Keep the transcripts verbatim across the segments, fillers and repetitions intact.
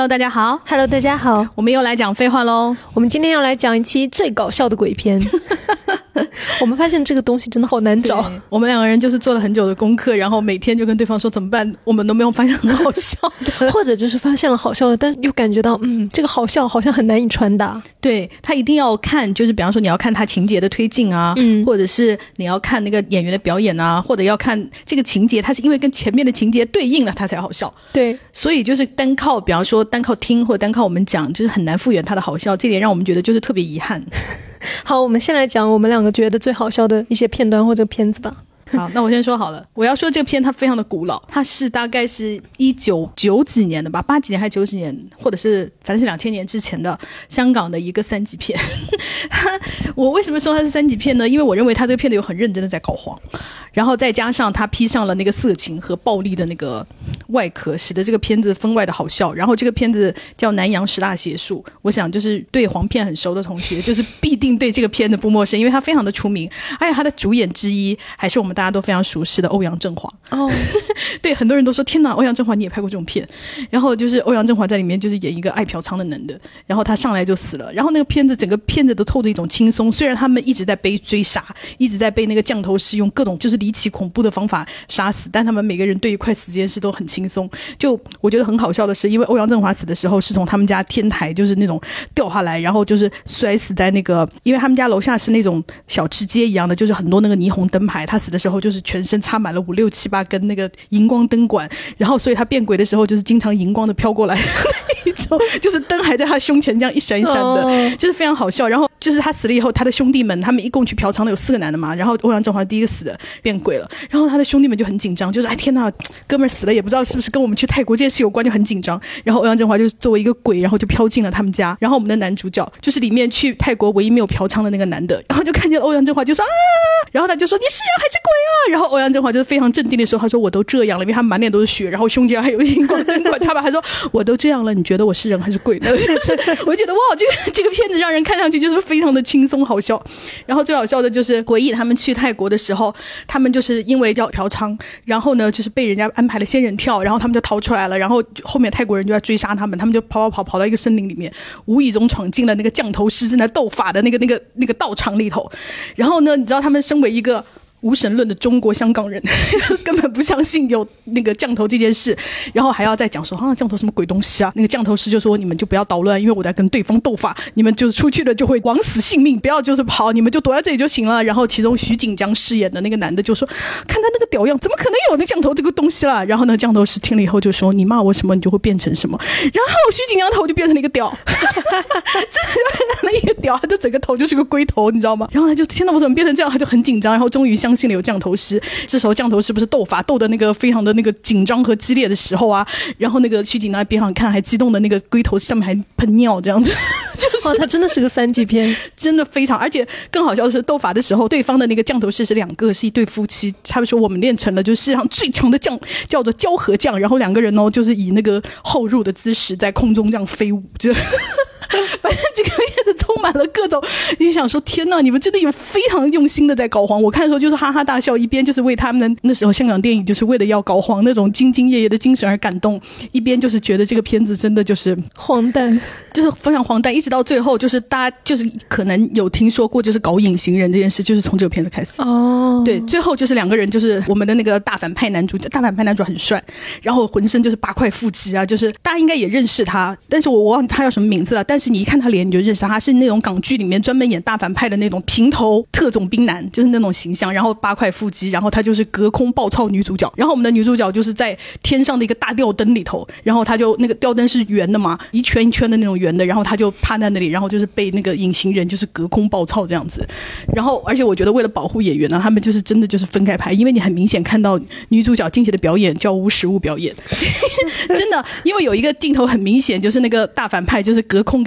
Hello， 大家好。 Hello， 大家好。 我们又来讲废话咯。 我们今天要来讲一期最搞笑的鬼片。我们发现这个东西真的好难找。 我们两个人就是做了很久的功课，然后每天就跟对方说怎么办，我们都没有发现很好笑的， 或者就是发现了好笑的，但又感觉到嗯，这个好笑好像很难以传达。 对，他一定要看，就是比方说你要看他情节的推进啊，嗯，或者是你要看那个演员的表演啊，或者要看这个情节，它是因为跟前面的情节对应了，它才好笑。 对， 所以就是单靠，比方说单靠听或者单靠我们讲，就是很难复原它的好笑，这点让我们觉得就是特别遗憾。 好，我们先来讲我们两个觉得最好笑的一些片段或者片子吧。 好，那我先说好了。我要说这个片它非常的古老，它是大概是一九九几年的吧，八几年还是九几年，或者是反正是两千年之前的香港的一个三级片。我为什么说它是三级片呢？因为我认为它这个片子有很认真的在搞黄，然后再加上它披上了那个色情和暴力的那个外壳，使得这个片子分外的好笑。然后这个片子叫南洋十大邪术，我想就是对黄片很熟的同学就是必定对这个片子不陌生，因为它非常的出名，而且它的主演之一还是我们大家都非常熟悉的欧阳震华。哦，对，很多人都说天哪，欧阳震华你也拍过这种片。然后就是欧阳震华在里面就是演一个爱嫖娼的男的，然后他上来就死了。然后那个片子整个片子都透着一种轻松，虽然他们一直在被追杀，一直在被那个降头师用各种就是离奇恐怖的方法杀死，但他们每个人对于快死这件事都很轻松。就我觉得很好笑的是，因为欧阳震华死的时候是从他们家天台就是那种掉下来，然后就是摔死在那个，因为他们家楼下是那种小吃街一样的，就是很多那个霓虹灯牌，他死的时候就是全身插满了五六七八根那个荧光灯管，然后所以他变鬼的时候就是经常荧光的飘过来一种，就是灯还在他胸前这样一闪一闪的， oh. 就是非常好笑。然后就是他死了以后，他的兄弟们他们一共去嫖娼的有四个男的嘛，然后欧阳震华第一个死的变鬼了，然后他的兄弟们就很紧张，就是哎天哪，哥们儿死了也不知道是不是跟我们去泰国这件事有关，就很紧张。然后欧阳震华就作为一个鬼，然后就飘进了他们家，然后我们的男主角就是里面去泰国唯一没有嫖娼的那个男的，然后就看见欧阳震华就说啊，然后他就说你是人还是鬼啊？然后欧阳震华就是非常镇定的说，他说我都这样了，因为他满脸都是血，然后胸前还有荧光灯管插吧，他说我都这样了，你觉得我是人还是鬼呢？我觉得哇，这个这个片子让人看上去就是非常的轻松好笑。然后最好笑的就是回忆他们去泰国的时候，他们就是因为要嫖娼，然后呢就是被人家安排了仙人跳，然后他们就逃出来了，然后后面泰国人就要追杀他们，他们就跑跑跑跑到一个森林里面，无意中闯进了那个降头师正在斗法的那个那个那个道场里头。然后呢你知道他们身为一个无神论的中国香港人根本不相信有那个降头这件事，然后还要再讲说啊降头什么鬼东西啊，那个降头师就说你们就不要捣乱，因为我在跟对方斗法，你们就出去了就会枉死性命，不要就是跑，你们就躲在这里就行了。然后其中徐锦江饰演的那个男的就说看他那个屌样怎么可能有那降头这个东西啦，然后呢降头师听了以后就说你骂我什么你就会变成什么，然后徐锦江头就变成了一个屌真的就变成了一个屌，他就整个头就是个龟头你知道吗？然后他就天哪我怎么变成这样，他就很紧张，然后终于相信了有降头师。这时候降头师不是斗法斗的那个非常的那个紧张和激烈的时候啊，然后那个徐锦江在边上看还激动的那个龟头上面还喷尿这样子就是哇，他真的是个三级片， 真的非常。而且更好笑的是斗法的时候对方的那个降头师是两个，是一对夫妻，他们说我们练成了就是世界上最强的将叫做交合将，然后两个人哦就是以那个后入的姿势在空中这样飞舞就反正这个片子充满了各种，你想说天哪，你们真的有非常用心的在搞黄。我看的时候就是哈哈大笑，一边就是为他们的那时候香港电影就是为了要搞黄那种兢兢业业的精神而感动，一边就是觉得这个片子真的就是荒诞， 就是非常荒诞，一直到最后就是大家就是可能有听说过就是搞隐形人这件事，就是从这个片子开始哦。对，最后就是两个人就是我们的那个大反派男主，大反派男主很帅，然后浑身就是八块腹肌啊，就是大家应该也认识他，但是我我忘记他叫什么名字了，但是你一看他脸你就认识他，他是那种港剧里面专门演大反派的那种平头特种兵男，就是那种形象，然后八块腹肌，然后他就是隔空暴操女主角，然后我们的女主角就是在天上的一个大吊灯里头，然后他就那个吊灯是圆的嘛，一圈一圈的那种圆的，然后他就趴在那里，然后就是被那个隐形人就是隔空暴操这样子。然后而且我觉得为了保护演员呢，他们就是真的就是分开拍，因为你很明显看到女主角近期的表演叫无实物表演真的，因为有一个镜头很明显就是那个大反派就是隔空给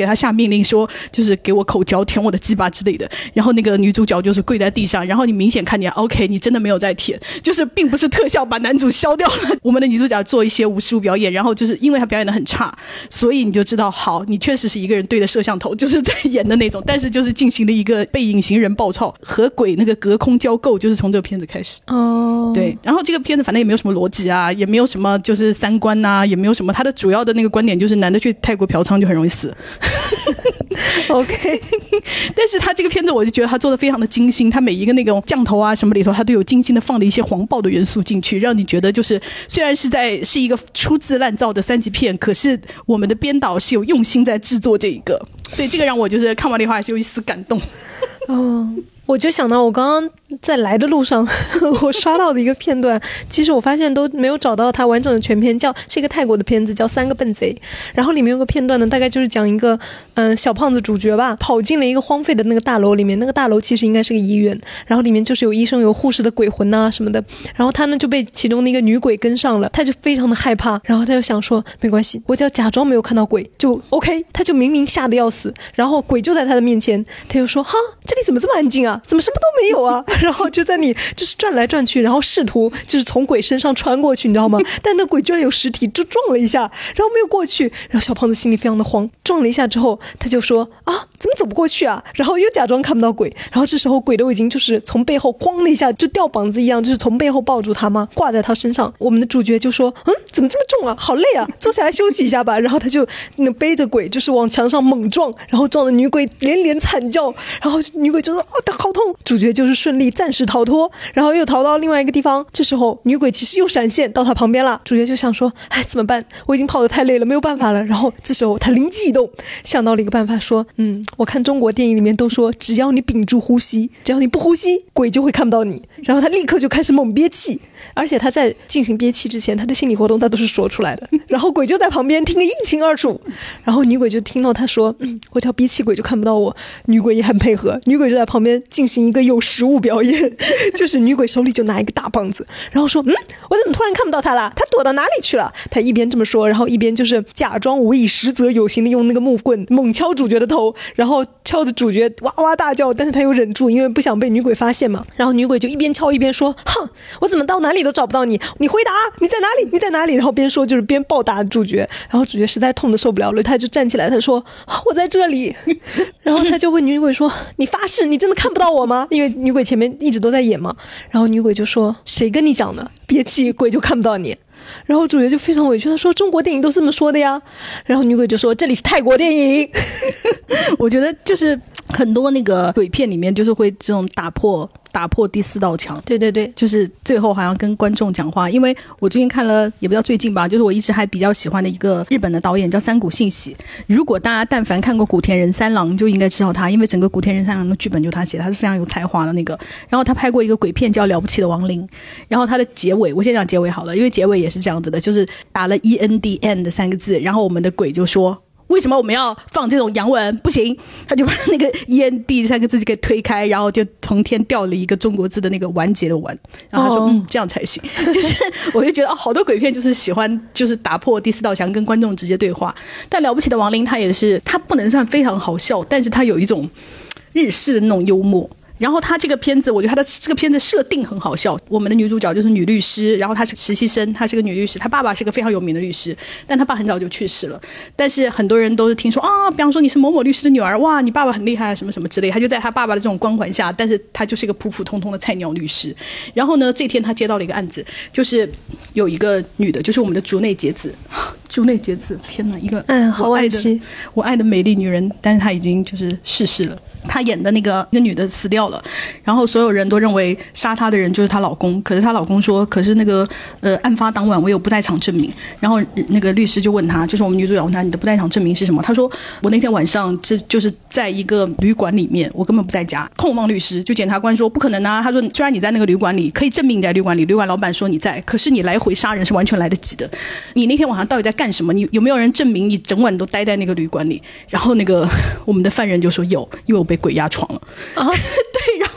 给他下命令说就是给我口交舔我的鸡巴之类的，然后那个女主角就是跪在地上，然后你明显看见 OK 你真的没有在舔，就是并不是特效把男主消掉了。我们的女主角做一些武术表演，然后就是因为她表演的很差，所以你就知道好你确实是一个人对着摄像头就是在演的那种，但是就是进行了一个被隐形人爆操和鬼那个隔空交媾，就是从这个片子开始。 哦， 对，然后这个片子反正也没有什么逻辑啊，也没有什么就是三观啊，也没有什么，他的主要的那个观点就是男的去泰国嫖娼就很容易死。 OK， 但是他这个片子我就觉得他做的非常的精心，他每一个那种降头啊什么里头他都有精心的放了一些黄暴的元素进去，让你觉得就是虽然是在是一个粗制滥造的三级片，可是我们的编导是有用心在制作这一个，所以这个让我就是看完了以后还是有一丝感动。 哦，我就想到我刚刚在来的路上我刷到的一个片段，其实我发现都没有找到它完整的全片，叫是一个泰国的片子叫三个笨贼，然后里面有个片段呢，大概就是讲一个嗯、呃、小胖子主角吧，跑进了一个荒废的那个大楼里面，那个大楼其实应该是个医院，然后里面就是有医生有护士的鬼魂啊什么的，然后他呢就被其中的一个女鬼跟上了，他就非常的害怕，然后他就想说没关系，我只要假装没有看到鬼就 OK， 他就明明吓得要死，然后鬼就在他的面前，他就说哈这里怎么这么安静啊，怎么什么都没有啊，然后就在你就是转来转去，然后试图就是从鬼身上穿过去，你知道吗？但那鬼居然有实体，就撞了一下，然后没有过去，然后小胖子心里非常的慌，撞了一下之后他就说啊怎么走不过去啊，然后又假装看不到鬼，然后这时候鬼都已经就是从背后咣了一下，就吊膀子一样，就是从背后抱住他嘛，挂在他身上，我们的主角就说嗯怎么这么重啊，好累啊，坐下来休息一下吧，然后他就那背着鬼就是往墙上猛撞，然后撞的女鬼连连惨叫，然后女鬼就说哦他好痛，主角就是顺利暂时逃脱，然后又逃到另外一个地方，这时候女鬼其实又闪现到他旁边了，主角就想说哎怎么办，我已经跑得太累了没有办法了，然后这时候他灵机一动想到了一个办法，说嗯我看中国电影里面都说只要你屏住呼吸，只要你不呼吸鬼就会看不到你，然后他立刻就开始猛憋气，而且他在进行憋气之前他的心理活动他都是说出来的，然后鬼就在旁边听个一清二楚，然后女鬼就听到他说嗯我只要憋气鬼就看不到我，女鬼也很配合，女鬼就在旁边进行一个有实物表演，就是女鬼手里就拿一个大棒子，然后说嗯我怎么突然看不到他了，他躲到哪里去了，他一边这么说，然后一边就是假装无意实则有形的用那个木棍猛敲主角的头，然后敲的主角哇哇大叫，但是他又忍住，因为不想被女鬼发现嘛，然后女鬼就一边敲一边说哼我怎么到哪里都找不到你，你回答你在哪里你在哪里，然后边说就是边暴打主角，然后主角实在痛得受不了了，他就站起来他说我在这里，然后他就问女鬼说你发誓你真的看不到我吗，因为女鬼前面一直都在演嘛，然后女鬼就说谁跟你讲的，憋气鬼就看不到你，然后主角就非常委屈，他说中国电影都这么说的呀，然后女鬼就说这里是泰国电影。 我觉得就是很多那个鬼片里面就是会这种打破打破第四道墙， 对对对， 就是最后好像跟观众讲话，因为我最近看了也不叫最近吧，就是我一直还比较喜欢的一个日本的导演叫三谷幸喜，如果大家但凡看过古田任三郎就应该知道他，因为整个古田任三郎的剧本就他写，他是非常有才华的那个，然后他拍过一个鬼片叫了不起的亡灵，然后他的结尾我先讲结尾好了，因为结尾也是这样子的，就是打了 E N D N 的三个字，然后我们的鬼就说为什么我们要放这种洋文？不行，他就把那个 E N D 三个字给推开，然后就从天掉了一个中国字的那个完结的完，然后他说、哦、嗯这样才行。就是我就觉得、哦、好多鬼片就是喜欢就是打破第四道墙跟观众直接对话，但了不起的亡灵他也是，他不能算非常好笑，但是他有一种日式的那种幽默。然后他这个片子我觉得他的这个片子设定很好笑，我们的女主角就是女律师，然后她是实习生，她是个女律师，她爸爸是个非常有名的律师，但她爸很早就去世了，但是很多人都是听说啊，比方说你是某某律师的女儿，哇你爸爸很厉害什么什么之类，她就在她爸爸的这种光环下，但是她就是一个普普通通的菜鸟律师。然后呢这天她接到了一个案子，就是有一个女的，就是我们的竹内结子，竹内结子天哪，一个嗯好惋惜我爱的美丽女人，但是她已经就是逝世了。她演的那个那个女的死掉了，然后所有人都认为杀她的人就是她老公，可是她老公说可是那个呃案发当晚我有不在场证明，然后那个律师就问她，就是我们女主角问她你的不在场证明是什么，她说我那天晚上这就是在一个旅馆里面，我根本不在家。控方律师就检察官说不可能啊，他说虽然你在那个旅馆里可以证明你在旅馆里，旅馆老板说你在，可是你来回杀人是完全来得及的，你那天晚上到底在干什么，你有没有人证明你整晚都待在那个旅馆里。然后那个我们的犯人就说有，因为我被鬼压床了啊。对，然后然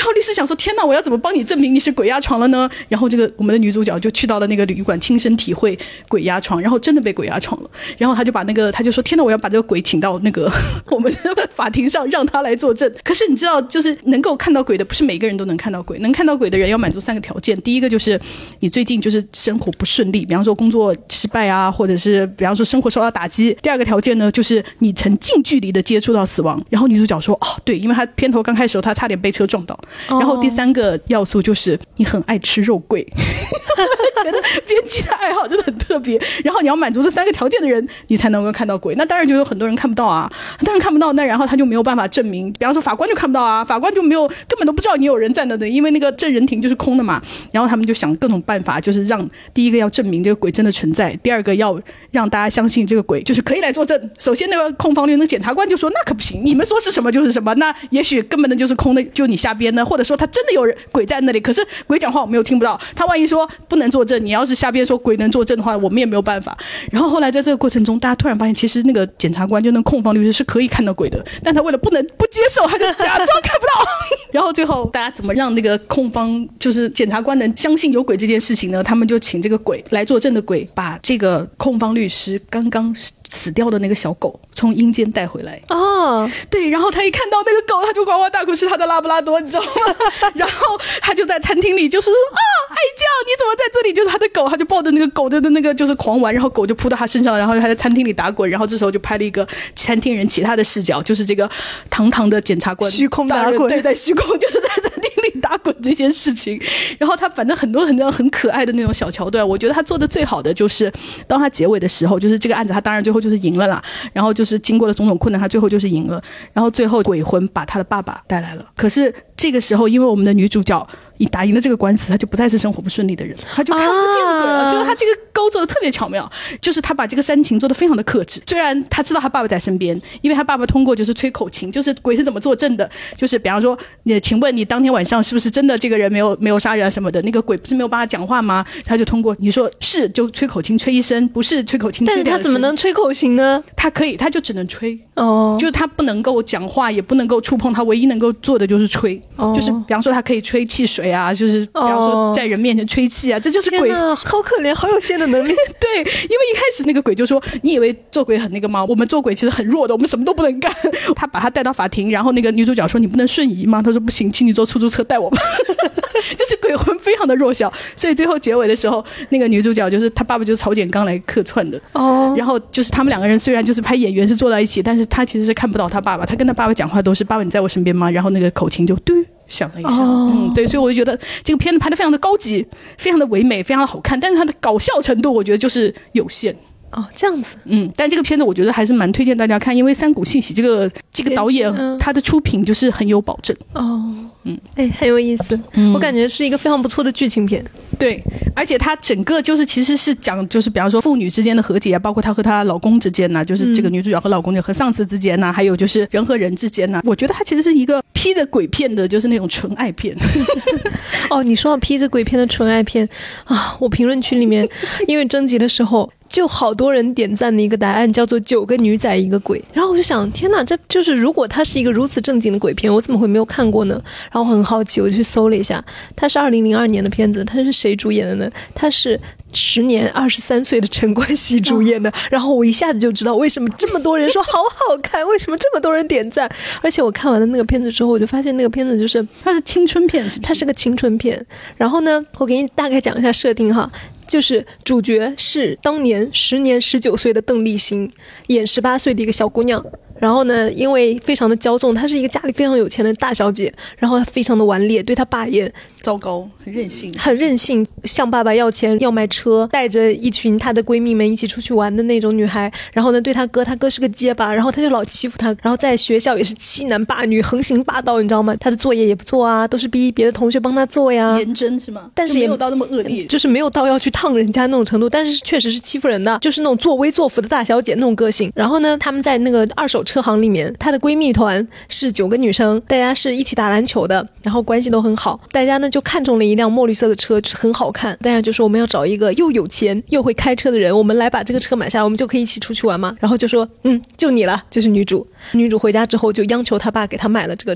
然后律师想说天哪，我要怎么帮你证明你是鬼压床了呢？然后这个我们的女主角就去到了那个旅馆亲身体会鬼压床，然后真的被鬼压床了。然后他就把那个他就说天哪，我要把这个鬼请到那个我们的法庭上让他来作证。可是你知道就是能够看到鬼的不是每个人都能看到鬼，能看到鬼的人要满足三个条件。第一个就是你最近就是生活不顺利，比方说工作失败啊，或者是比方说生活受到打击。第二个条件呢就是你曾近距离的接触到死亡。然后女主角说哦对，因为她片头刚开始的时候她差点被车撞到。然后第三个要素就是你很爱吃肉桂觉得编辑的爱好真的很特别。然后你要满足这三个条件的人你才能够看到鬼。那当然就有很多人看不到啊，当然看不到，那然后他就没有办法证明，比方说法官就看不到啊，法官就没有根本都不知道你有人在那的，因为那个证人庭就是空的嘛。然后他们就想各种办法，就是让第一个要证明这个鬼真的存在，第二个要让大家相信这个鬼就是可以来作证。首先那个控方律那个检察官就说那可不行，你们说是什么就是什么，那也许根本的就是空的，就你瞎编的，或者说他真的有人鬼在那里，可是鬼讲话我们又听不到，他万一说不能作证，你要是瞎编说鬼能作证的话我们也没有办法。然后后来在这个过程中大家突然发现其实那个检察官就那个控方律师是可以看到鬼的，但他为了不能不接受他就假装看不到然后最后大家怎么让那个控方就是检察官能相信有鬼这件事情呢？他们就请这个鬼来作证的鬼把这个控方律师刚刚死掉的那个小狗从阴间带回来哦， 对，然后他一看到那个狗他就呱呱大哭，是他的拉布拉多你知道吗然后他就在餐厅里就是说啊爱酱你怎么在这里，就是他的狗，他就抱着那个狗的那个就是狂玩，然后狗就扑到他身上，然后他在餐厅里打滚。然后这时候就拍了一个餐厅人其他的视角，就是这个堂堂的检察官虚空打滚， 对，在虚空就是在餐厅里打滚这件事情。然后他反正很多很多很可爱的那种小桥段，我觉得他做的最好的就是当他结尾的时候，就是这个案子他当然最后就是赢了啦，然后就是经过了种种困难他最后就是赢了，然后最后鬼魂把他的爸爸带来了。可是这个时候因为我们的女主角你打赢了这个官司，他就不再是生活不顺利的人，他就看不见鬼了、啊、就是他这个勾做的特别巧妙，就是他把这个煽情做得非常的克制。虽然他知道他爸爸在身边，因为他爸爸通过就是吹口琴，就是鬼是怎么作证的，就是比方说你请问你当天晚上是不是真的这个人没有没有杀人啊什么的，那个鬼不是没有办法讲话吗？他就通过你说是就吹口琴吹一声，不是吹口琴吹两声。 但是他怎么能吹口琴呢？ 他可以，他就只能吹哦， 就是他不能够讲话也不能够触碰，他唯一能够做的就是吹、哦、就是比方说他可以吹汽水啊，就是比方说在人面前吹气啊、哦、这就是鬼。 好可怜，好有限的能力对，因为一开始那个鬼就说你以为做鬼很那个吗？我们做鬼其实很弱的，我们什么都不能干他把他带到法庭，然后那个女主角说你不能瞬移吗？他说不行，请你坐出租车带我吧就是鬼魂非常的弱小，所以最后结尾的时候那个女主角就是她爸爸就是曹简刚来客串的哦，然后就是他们两个人虽然就是拍演员是坐在一起，但是他其实是看不到他爸爸，他跟他爸爸讲话都是爸爸你在我身边吗？然后那个口琴就嘟响了一下、哦、嗯，对，所以我就觉得这个片子拍得非常的高级，非常的唯美，非常的好看，但是它的搞笑程度我觉得就是有限哦，这样子， 嗯，但这个片子我觉得还是蛮推荐大家看，因为三谷幸喜这个这个导演、嗯、他的出品就是很有保证哦，嗯，哎，很有意思、嗯，我感觉是一个非常不错的剧情片。 对，而且他整个就是其实是讲就是比方说父女之间的和解啊，包括她和她老公之间呐、啊，就是这个女主角和老公和上司之间呐、啊嗯，还有就是人和人之间呐、啊，我觉得它其实是一个披着鬼片的，就是那种纯爱片。 哦，你说到披着鬼片的纯爱片啊，我评论区里面因为征集的时候。就好多人点赞的一个答案叫做九个女仔一个鬼，然后我就想天哪，这就是如果它是一个如此正经的鬼片我怎么会没有看过呢？然后我很好奇，我就去搜了一下，它是二零零二年的片子，它是谁主演的呢？它是时年二十三岁的陈冠希主演的、哦、然后我一下子就知道为什么这么多人说好好看，为什么这么多人点赞。而且我看完了那个片子之后，我就发现那个片子就是它是青春片，是不是？ 它是个青春片。然后呢，我给你大概讲一下设定哈，就是主角是当年时年十九岁的邓丽欣，演十八岁的一个小姑娘。然后呢，因为非常的骄纵，她是一个家里非常有钱的大小姐，然后她非常的顽劣，对她爸也糟糕，很任性， 很任性，向爸爸要钱，要买车，带着一群她的闺蜜们一起出去玩的那种女孩。然后呢，对她哥，她哥是个结巴，然后她就老欺负她，然后在学校也是欺男霸女，横行霸道，你知道吗？她的作业也不做啊，都是逼别的同学帮她做呀， 严真是吗？ 但是也没有到那么恶劣， 就是没有到要去烫人家那种程度，但是确实是欺负人的，就是那种作威作福的大小姐那种个性。然后呢，他们在那个二手车行里面，她的闺蜜团是九个女生，大家是一起打篮球的，然后关系都很好，大家呢就看中了一辆墨绿色的车，就是很好看，大家就说我们要找一个又有钱又会开车的人，我们来把这个车买下来，我们就可以一起出去玩嘛。然后就说嗯，就你了，就是女主。女主回家之后就央求她爸给她买了这个车，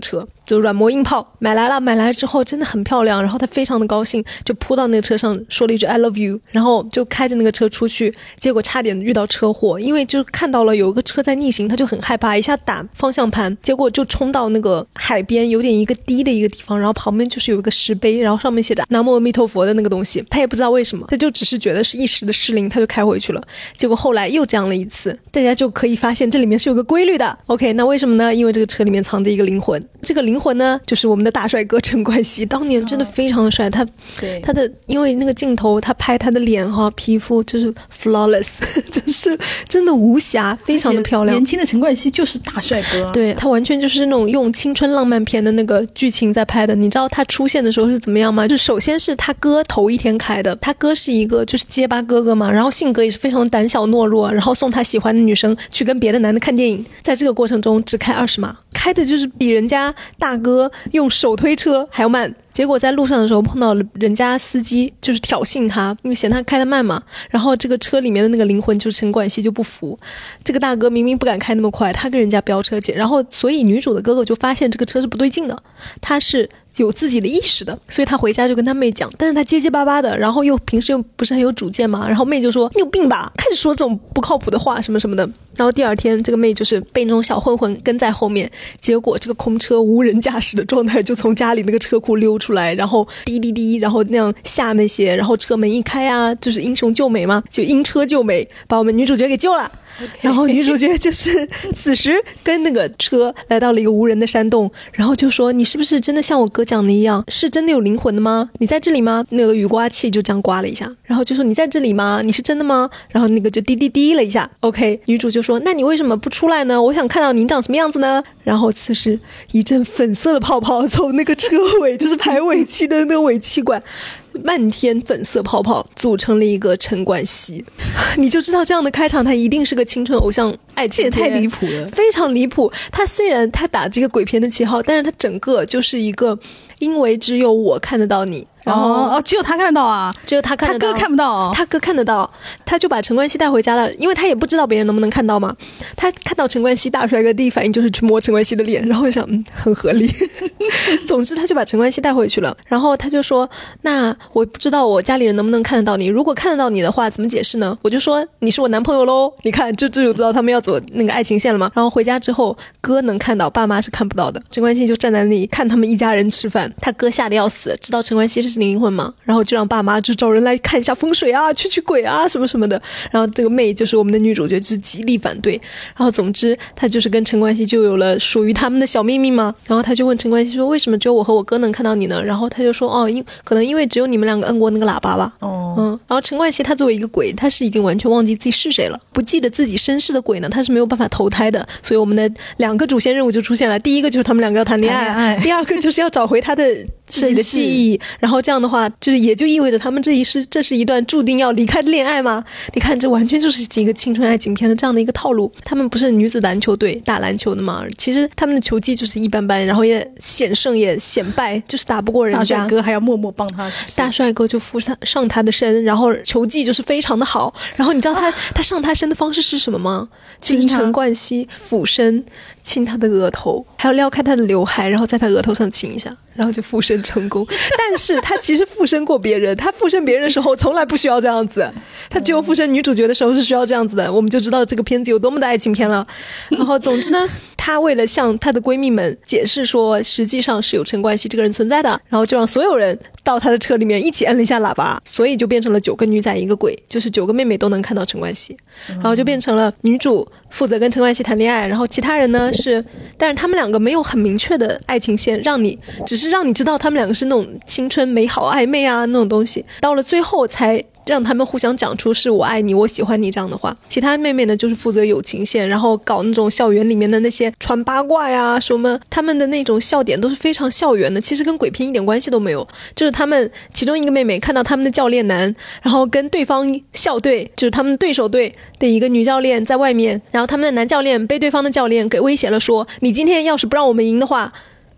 就软磨硬泡买来了，买来之后真的很漂亮，然后他非常的高兴，就扑到那个车上说了一句 I love you， 然后就开着那个车出去，结果差点遇到车祸，因为就看到了有一个车在逆行，他就很害怕，一下打方向盘，结果就冲到那个海边有点一个低的一个地方，然后旁边就是有一个石碑，然后上面写着南无阿弥陀佛的那个东西，他也不知道为什么，他就只是觉得是一时的失灵，他就开回去了。结果后来又这样了一次，大家就可以发现这里面是有个规律的。 OK， 那为什么呢？因为这个车里面藏着一个灵魂，这个灵魂呢就是我们的大帅哥陈冠希，当年真的非常的帅，他对他的因为那个镜头他拍他的脸哈，皮肤就是 flawless， 就是真的无瑕，非常的漂亮。 年轻的陈冠希就是大帅哥， 对，他完全就是那种用青春浪漫片的那个剧情在拍的。你知道他出现的时候是怎么样吗？就首先是他哥头一天开的，他哥是一个就是结巴哥哥嘛，然后性格也是非常胆小懦弱，然后送他喜欢的女生去跟别的男的看电影，在这个过程中只开二十码，开的就是比人家大哥用手推车还要慢。结果在路上的时候碰到了人家司机，就是挑衅他，因为嫌他开得慢嘛。然后这个车里面的那个灵魂就是陈冠希就不服，这个大哥明明不敢开那么快，他跟人家飙车去，然后所以女主的哥哥就发现这个车是不对劲的，他是有自己的意识的，所以他回家就跟他妹讲，但是他结结巴巴的，然后又平时又不是很有主见嘛，然后妹就说你有病吧，开始说这种不靠谱的话什么什么的。然后第二天这个妹就是被那种小混混跟在后面，结果这个空车无人驾驶的状态就从家里那个车库溜出来，然后滴滴滴，然后那样下那些，然后车门一开啊，就是英雄救美嘛，就因车救美把我们女主角给救了。Okay. 然后女主角就是此时跟那个车来到了一个无人的山洞，然后就说你是不是真的像我哥讲的一样，是真的有灵魂的吗？你在这里吗？那个雨刮器就这样刮了一下，然后就说你在这里吗？你是真的吗？然后那个就滴滴滴了一下。 OK， 女主就说那你为什么不出来呢？我想看到你长什么样子呢？然后此时一阵粉色的泡泡从那个车尾就是排尾气的那个尾气管漫天粉色泡泡组成了一个陈冠希，你就知道这样的开场它一定是个青春偶像爱情片， 这也太离谱了， 非常离谱。他虽然他打这个鬼片的旗号，但是他整个就是一个因为只有我看得到你，然后哦哦，只有他看得到啊， 只有他看得到， 他哥看不到哦， 他哥看得到，他就把陈冠希带回家了，因为他也不知道别人能不能看到嘛。他看到陈冠希大帅哥，第一反应就是去摸陈冠希的脸，然后就想嗯很合理。总之他就把陈冠希带回去了，然后他就说那我不知道我家里人能不能看得到你，如果看得到你的话怎么解释呢？我就说你是我男朋友咯，你看这这就知道他们要走那个爱情线了嘛。然后回家之后哥能看到，爸妈是看不到的。陈冠希就站在那里看他们一家人吃饭，他哥吓得要死，知道陈冠希是灵魂嘛，然后就让爸妈就找人来看一下风水啊，驱驱鬼啊什么什么的。然后这个妹就是我们的女主角就是极力反对，然后总之他就是跟陈冠希就有了属于他们的小秘密嘛。然后他就问陈冠希说为什么只有我和我哥能看到你呢？然后他就说哦，因可能因为只有你们两个摁过那个喇叭吧。 哦， 嗯，然后陈冠希他作为一个鬼，他是已经完全忘记自己是谁了，不记得自己身世的鬼呢，他是没有办法投胎的。所以我们的两个主线任务就出现了，第一个就是他们两个要谈恋爱， 谈恋爱第二个就是要找回他的自己的记忆。然后这样的话就是也就意味着他们这一世这是一段注定要离开的恋爱吗？你看这完全就是一个青春爱情片的这样的一个套路。他们不是女子篮球队打篮球的吗？其实他们的球技就是一般般，然后也险胜也险败，就是打不过人家。 大帅哥还要默默帮他是不是？ 大帅哥就附上上他的身，然后球技就是非常的好。然后你知道他、啊、他上他身的方式是什么吗？就是陈冠希俯身亲他的额头，还要撩开他的刘海，然后在他额头上亲一下，然后就附身成功。但是他其实附身过别人，他附身别人的时候从来不需要这样子，他只有附身女主角的时候是需要这样子的。我们就知道这个片子有多么的爱情片了。然后总之呢，她为了向她的闺蜜们解释说实际上是有陈冠希这个人存在的，然后就让所有人到她的车里面一起摁了一下喇叭，所以就变成了九个女仔一个鬼，就是九个妹妹都能看到陈冠希。然后就变成了女主负责跟陈冠希谈恋爱，然后其他人呢是，但是他们两个没有很明确的爱情线，让你只是让你知道他们两个是那种青春美好暧昧啊那种东西，到了最后才让他们互相讲出是我爱你我喜欢你这样的话。其他妹妹呢就是负责友情线，然后搞那种校园里面的那些传八卦呀什么，他们的那种笑点都是非常校园的，其实跟鬼片一点关系都没有。就是他们其中一个妹妹看到他们的教练男，然后跟对方校队就是他们对手队的一个女教练在外面，然后他们的男教练被对方的教练给威胁了，说你今天要是不让我们赢的话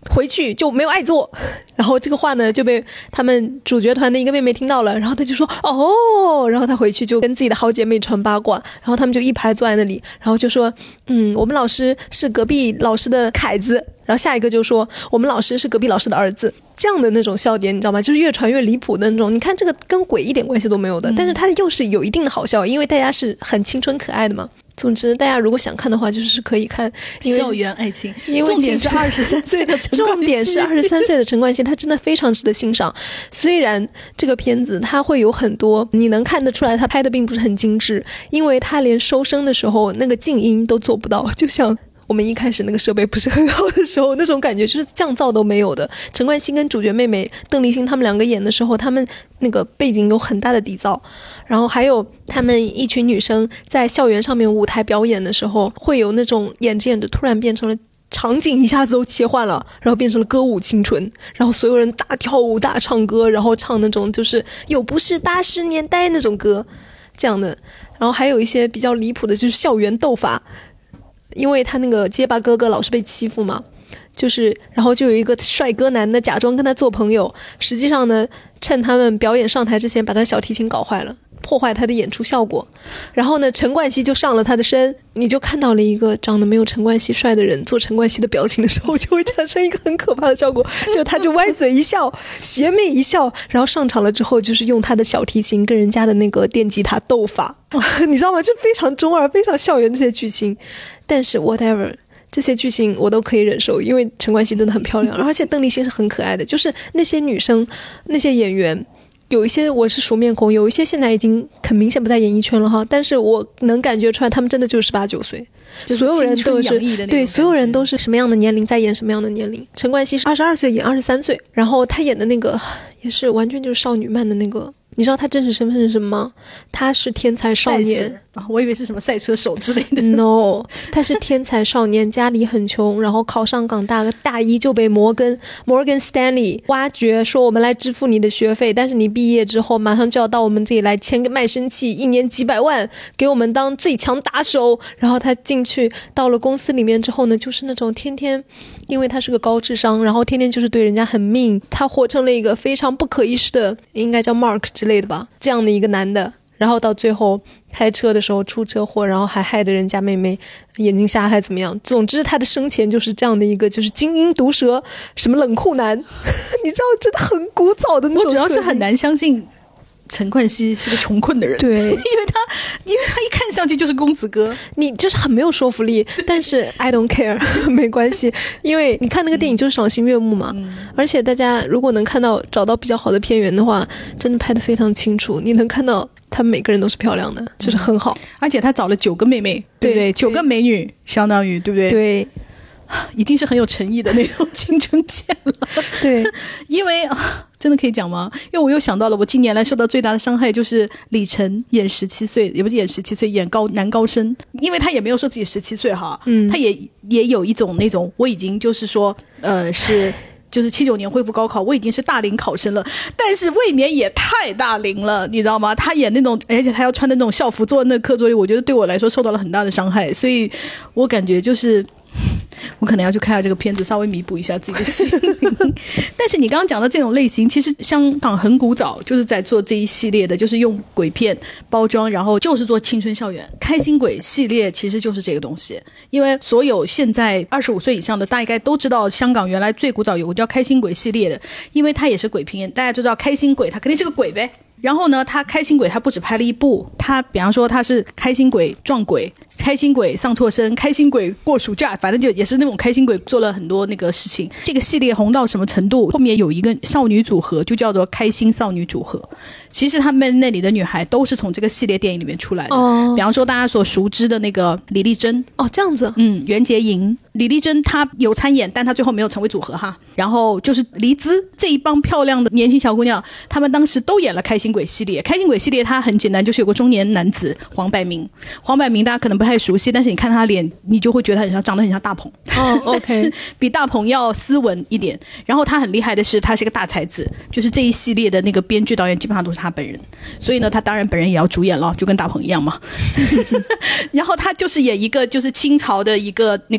回去就没有爱做。然后这个话呢就被他们主角团的一个妹妹听到了，然后她就说哦，然后她回去就跟自己的好姐妹传八卦，然后他们就一排坐在那里，然后就说嗯，我们老师是隔壁老师的凯子，然后下一个就说我们老师是隔壁老师的儿子，这样的那种笑点你知道吗？就是越传越离谱的那种。你看这个跟鬼一点关系都没有的、嗯、但是它又是有一定的好笑，因为大家是很青春可爱的嘛。总之大家如果想看的话就是可以看校园爱情， 因为重点是二十三岁的陈冠希， 重点是二十三岁的陈冠希他真的非常值得欣赏。虽然这个片子它会有很多你能看得出来他拍的并不是很精致，因为他连收声的时候那个静音都做不到，就像我们一开始那个设备不是很好的时候那种感觉，就是降噪都没有的。陈冠希跟主角妹妹邓丽欣他们两个演的时候，他们那个背景有很大的底噪，然后还有他们一群女生在校园上面舞台表演的时候，会有那种演着演着突然变成了场景一下子都切换了，然后变成了歌舞青春，然后所有人大跳舞大唱歌，然后唱那种就是又不是八十年代那种歌这样的。然后还有一些比较离谱的就是校园斗法，因为他那个结巴哥哥老是被欺负嘛，就是然后就有一个帅哥男的假装跟他做朋友，实际上呢趁他们表演上台之前把他小提琴搞坏了，破坏他的演出效果。然后呢陈冠希就上了他的身，你就看到了一个长得没有陈冠希帅的人做陈冠希的表情的时候就会产生一个很可怕的效果，就他就歪嘴一笑邪魅一笑，然后上场了之后就是用他的小提琴跟人家的那个电吉他斗法你知道吗？这非常中二非常校园这些剧情，但是 whatever这些剧情我都可以忍受，因为陈冠希真的很漂亮，而且邓丽欣是很可爱的。就是那些女生那些演员有一些我是熟面孔，有一些现在已经很明显不在演艺圈了哈，但是我能感觉出来他们真的就是十八九岁，所有人都是对，所有人都是什么样的年龄在演什么样的年龄。陈冠希是二十二岁演二十三岁，然后他演的那个也是完全就是少女漫的那个。你知道他真实身份是什么吗？他是天才少年、 啊、我以为是什么赛车手之类的。 No， 他是天才少年，家里很穷，然后考上港大大一就被摩根 Morgan Stanley 挖掘，说我们来支付你的学费，但是你毕业之后马上就要到我们这里来签个卖身契，一年几百万给我们当最强打手。然后他进去到了公司里面之后呢，就是那种天天因为他是个高智商，然后天天就是对人家很命，他活成了一个非常不可一世的应该叫 Mark之类的吧，这样的一个男的。然后到最后开车的时候出车祸，然后还害得人家妹妹眼睛瞎还怎么样。总之他的生前就是这样的一个就是精英毒舌什么冷酷男你知道真的很古早的那种。 我主要是很难相信陈冠希是个穷困的人， 对，因为他因为他一看上去就是公子哥， 你就是很没有说服力但是 I don't care 没关系，因为你看那个电影就是赏心悦目嘛、嗯、而且大家如果能看到找到比较好的片源的话，真的拍得非常清楚，你能看到他们每个人都是漂亮的，就是很好、嗯、 而且他找了九个妹妹，对不对？九个美女相当于对不对？ 对， 已经是很有诚意的那种青春片了。 对， 因为真的可以讲吗？因为我又想到了我近年来受到最大的伤害就是李晨演十七岁，也不是演十七岁，演高男高生，因为他也没有说自己十七岁哈，嗯，他也也有一种那种我已经就是说呃是就是七九年恢复高考，我已经是大龄考生了，但是未免也太大龄了，你知道吗？他演那种，而且他要穿的那种校服做那个课作业，我觉得对我来说受到了很大的伤害，所以我感觉就是我可能要去看下这个片子，稍微弥补一下自己的心灵。但是你刚刚讲的这种类型，其实香港很古早就是在做这一系列的，就是用鬼片包装，然后就是做青春校园。开心鬼系列其实就是这个东西，因为所有现在二十五岁以上的大概都知道，香港原来最古早有个叫开心鬼系列的，因为它也是鬼片，大家就知道开心鬼它肯定是个鬼呗。然后呢，他开心鬼他不止拍了一部，他比方说他是开心鬼撞鬼，开心鬼上错身，开心鬼过暑假，反正就也是那种开心鬼做了很多那个事情。这个系列红到什么程度，后面有一个少女组合就叫做开心少女组合，其实他们那里的女孩都是从这个系列电影里面出来的、哦、比方说大家所熟知的那个李丽珍， 哦这样子， 嗯，袁洁莹，李丽珍她有参演，但她最后没有成为组合哈。然后就是黎姿这一帮漂亮的年轻小姑娘，她们当时都演了开心鬼系列。开心鬼系列它很简单，就是有个中年男子黄百鸣，黄百鸣大家可能不太熟悉，但是你看他脸你就会觉得他很像，长得很像大鹏， 哦 OK 比大鹏要斯文一点。然后他很厉害的是他是个大才子，就是这一系列的那个编剧导演基本上都是他本人，所以呢他当然本人也要主演了，就跟大鹏一样嘛。然后他就是演一个就是清朝的一个那个秀才，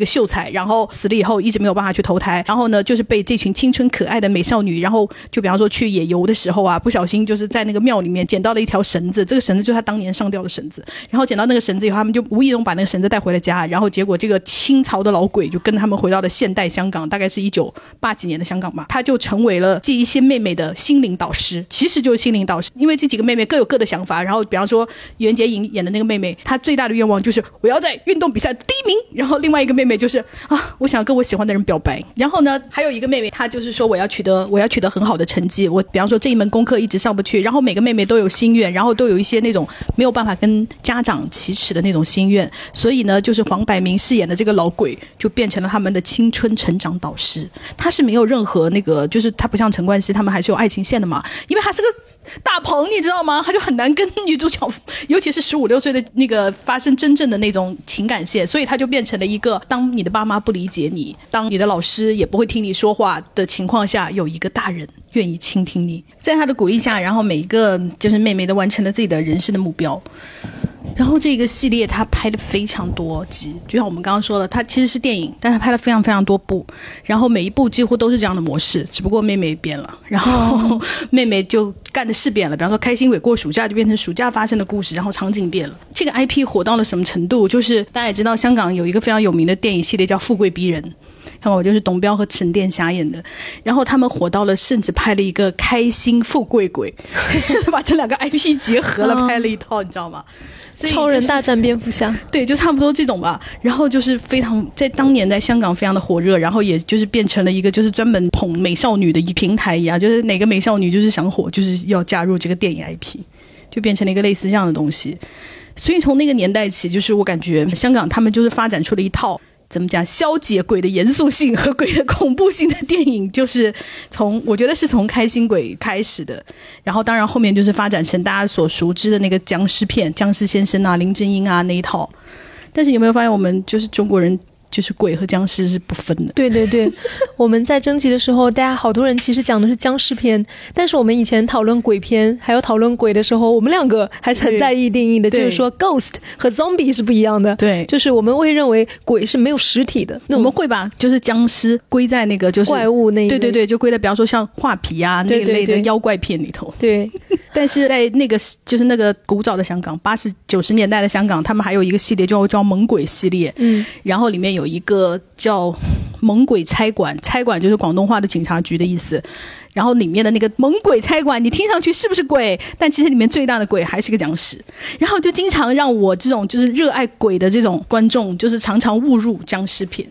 胎，然后死了以后一直没有办法去投胎，然后呢就是被这群青春可爱的美少女，然后就比方说去野游的时候啊，不小心就是在那个庙里面捡到了一条绳子，这个绳子就是他当年上吊的绳子，然后捡到那个绳子以后，他们就无意中把那个绳子带回了家，然后结果这个清朝的老鬼就跟他们回到了现代香港，大概是一九八几年的香港吧，他就成为了这一些妹妹的心灵导师，其实就是心灵导师，因为这几个妹妹各有各的想法，然后比方说袁洁莹演的那个妹妹，她最大的愿望就是我要在运动比赛第一名，然后另外一个妹妹就是啊，我想跟我喜欢的人表白，然后呢还有一个妹妹她就是说我要取得我要取得很好的成绩，我比方说这一门功课一直上不去，然后每个妹妹都有心愿，然后都有一些那种没有办法跟家长启齿的那种心愿，所以呢就是黄百鸣饰演的这个老鬼就变成了他们的青春成长导师，他是没有任何那个就是他不像陈冠希他们还是有爱情线的嘛，因为他是个大鹏你知道吗，他就很难跟女主角尤其是十五六岁的那个发生真正的那种情感线，所以他就变成了一个当你的爸妈不理解你，当你的老师也不会听你说话的情况下，有一个大人愿意倾听你，在他的鼓励下，然后每一个就是妹妹都完成了自己的人生的目标。然后这个系列他拍的非常多集，就像我们刚刚说的，他其实是电影，但他拍了非常非常多部，然后每一部几乎都是这样的模式，只不过妹妹变了，然后妹妹就干的事变了，比方说开心鬼过暑假就变成暑假发生的故事，然后场景变了。这个 I P 火到了什么程度，就是大家也知道香港有一个非常有名的电影系列叫富贵逼人，看我就是董彪和沈殿霞演的，然后他们火到了甚至拍了一个开心富贵鬼把这两个 I P 结合了拍了一套，你知道吗？所以、就是、 超人大战蝙蝠侠， 对，就差不多这种吧。然后就是非常在当年在香港非常的火热，然后也就是变成了一个就是专门捧美少女的一平台一样，就是哪个美少女就是想火，就是要加入这个电影 I P， 就变成了一个类似这样的东西。所以从那个年代起，就是我感觉香港他们就是发展出了一套怎么讲消解鬼的严肃性和鬼的恐怖性的电影，就是从我觉得是从开心鬼开始的，然后当然后面就是发展成大家所熟知的那个僵尸片，僵尸先生啊林正英啊那一套。但是有没有发现我们就是中国人就是鬼和僵尸是不分的？ 对对对我们在征集的时候，大家好多人其实讲的是僵尸片，但是我们以前讨论鬼片还有讨论鬼的时候，我们两个还是很在意定义的，就是说 ghost 和 zombie 是不一样的。 对， 就是我们会认为鬼是没有实体的， 我们会把就是僵尸归在那个就是怪物那一类， 对对对，就归在比方说像画皮啊那一类的妖怪片里头。 对， 但是在那个就是那个古早的香港，八十九十年代的香港，他们还有一个系列叫叫猛鬼系列，嗯，然后里面有一个叫猛鬼差馆，差馆就是广东话的警察局的意思。然后里面的那个猛鬼差馆，你听上去是不是鬼？但其实里面最大的鬼还是个僵尸。然后就经常让我这种就是热爱鬼的这种观众，就是常常误入僵尸片。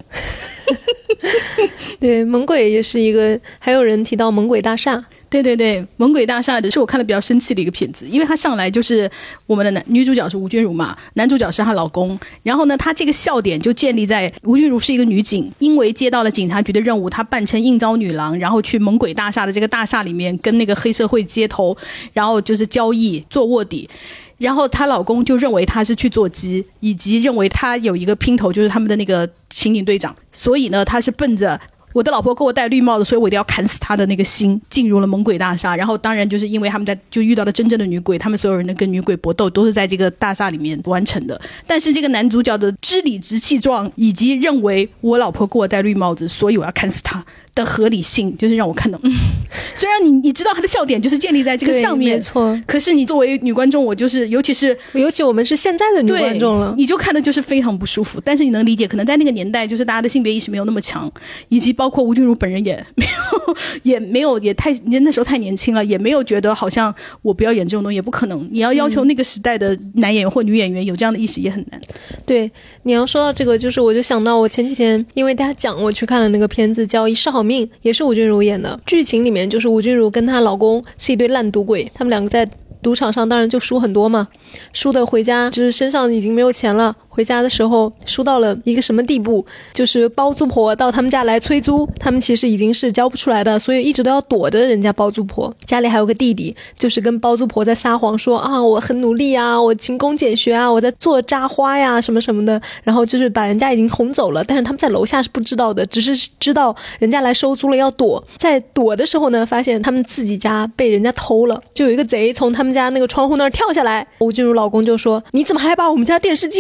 对，猛鬼也是一个，还有人提到猛鬼大厦。 对对对，猛鬼大厦的是我看的比较生气的一个片子，因为他上来就是我们的男女主角是吴君如嘛，男主角是她老公，然后呢他这个笑点就建立在吴君如是一个女警，因为接到了警察局的任务，她扮成应招女郎，然后去猛鬼大厦的这个大厦里面跟那个黑社会接头，然后就是交易做卧底，然后她老公就认为她是去做鸡，以及认为她有一个姘头就是他们的那个刑警队长，所以呢她是奔着我的老婆给我戴绿帽子，所以我一定要砍死她的那个心，进入了猛鬼大厦。然后当然就是因为他们在就遇到了真正的女鬼，他们所有人的跟女鬼搏斗都是在这个大厦里面完成的。但是这个男主角的知理直气壮，以及认为我老婆给我戴绿帽子，所以我要砍死她的合理性，就是让我看到，嗯，虽然你你知道他的笑点就是建立在这个上面， 没错， 可是你作为女观众，我就是尤其是尤其我们是现在的女观众了， 你就看的就是非常不舒服。但是你能理解，可能在那个年代，就是大家的性别意识没有那么强，以及包括吴君如本人也没有，也没有也太那时候太年轻了，也没有觉得好像我不要演这种东西，也不可能。你要要求那个时代的男演员或女演员有这样的意识也很难。 对，你要说到这个，就是我就想到我前几天因为大家讲，我去看了那个片子叫《一世好命》，也是吴君如演的。剧情里面就是吴君如跟她老公是一对烂赌鬼，他们两个在赌场上当然就输很多嘛，输的回家就是身上已经没有钱了，回家的时候输到了一个什么地步，就是包租婆到他们家来催租，他们其实已经是交不出来的，所以一直都要躲着人家包租婆。家里还有个弟弟，就是跟包租婆在撒谎说啊，我很努力啊，我勤工俭学啊，我在做扎花呀什么什么的，然后就是把人家已经哄走了，但是他们在楼下是不知道的，只是知道人家来收租了要躲。在躲的时候呢，发现他们自己家被人家偷了，就有一个贼从他们家那个窗户那儿跳下来，吴君如老公就说，你怎么还把我们家电视机给偷走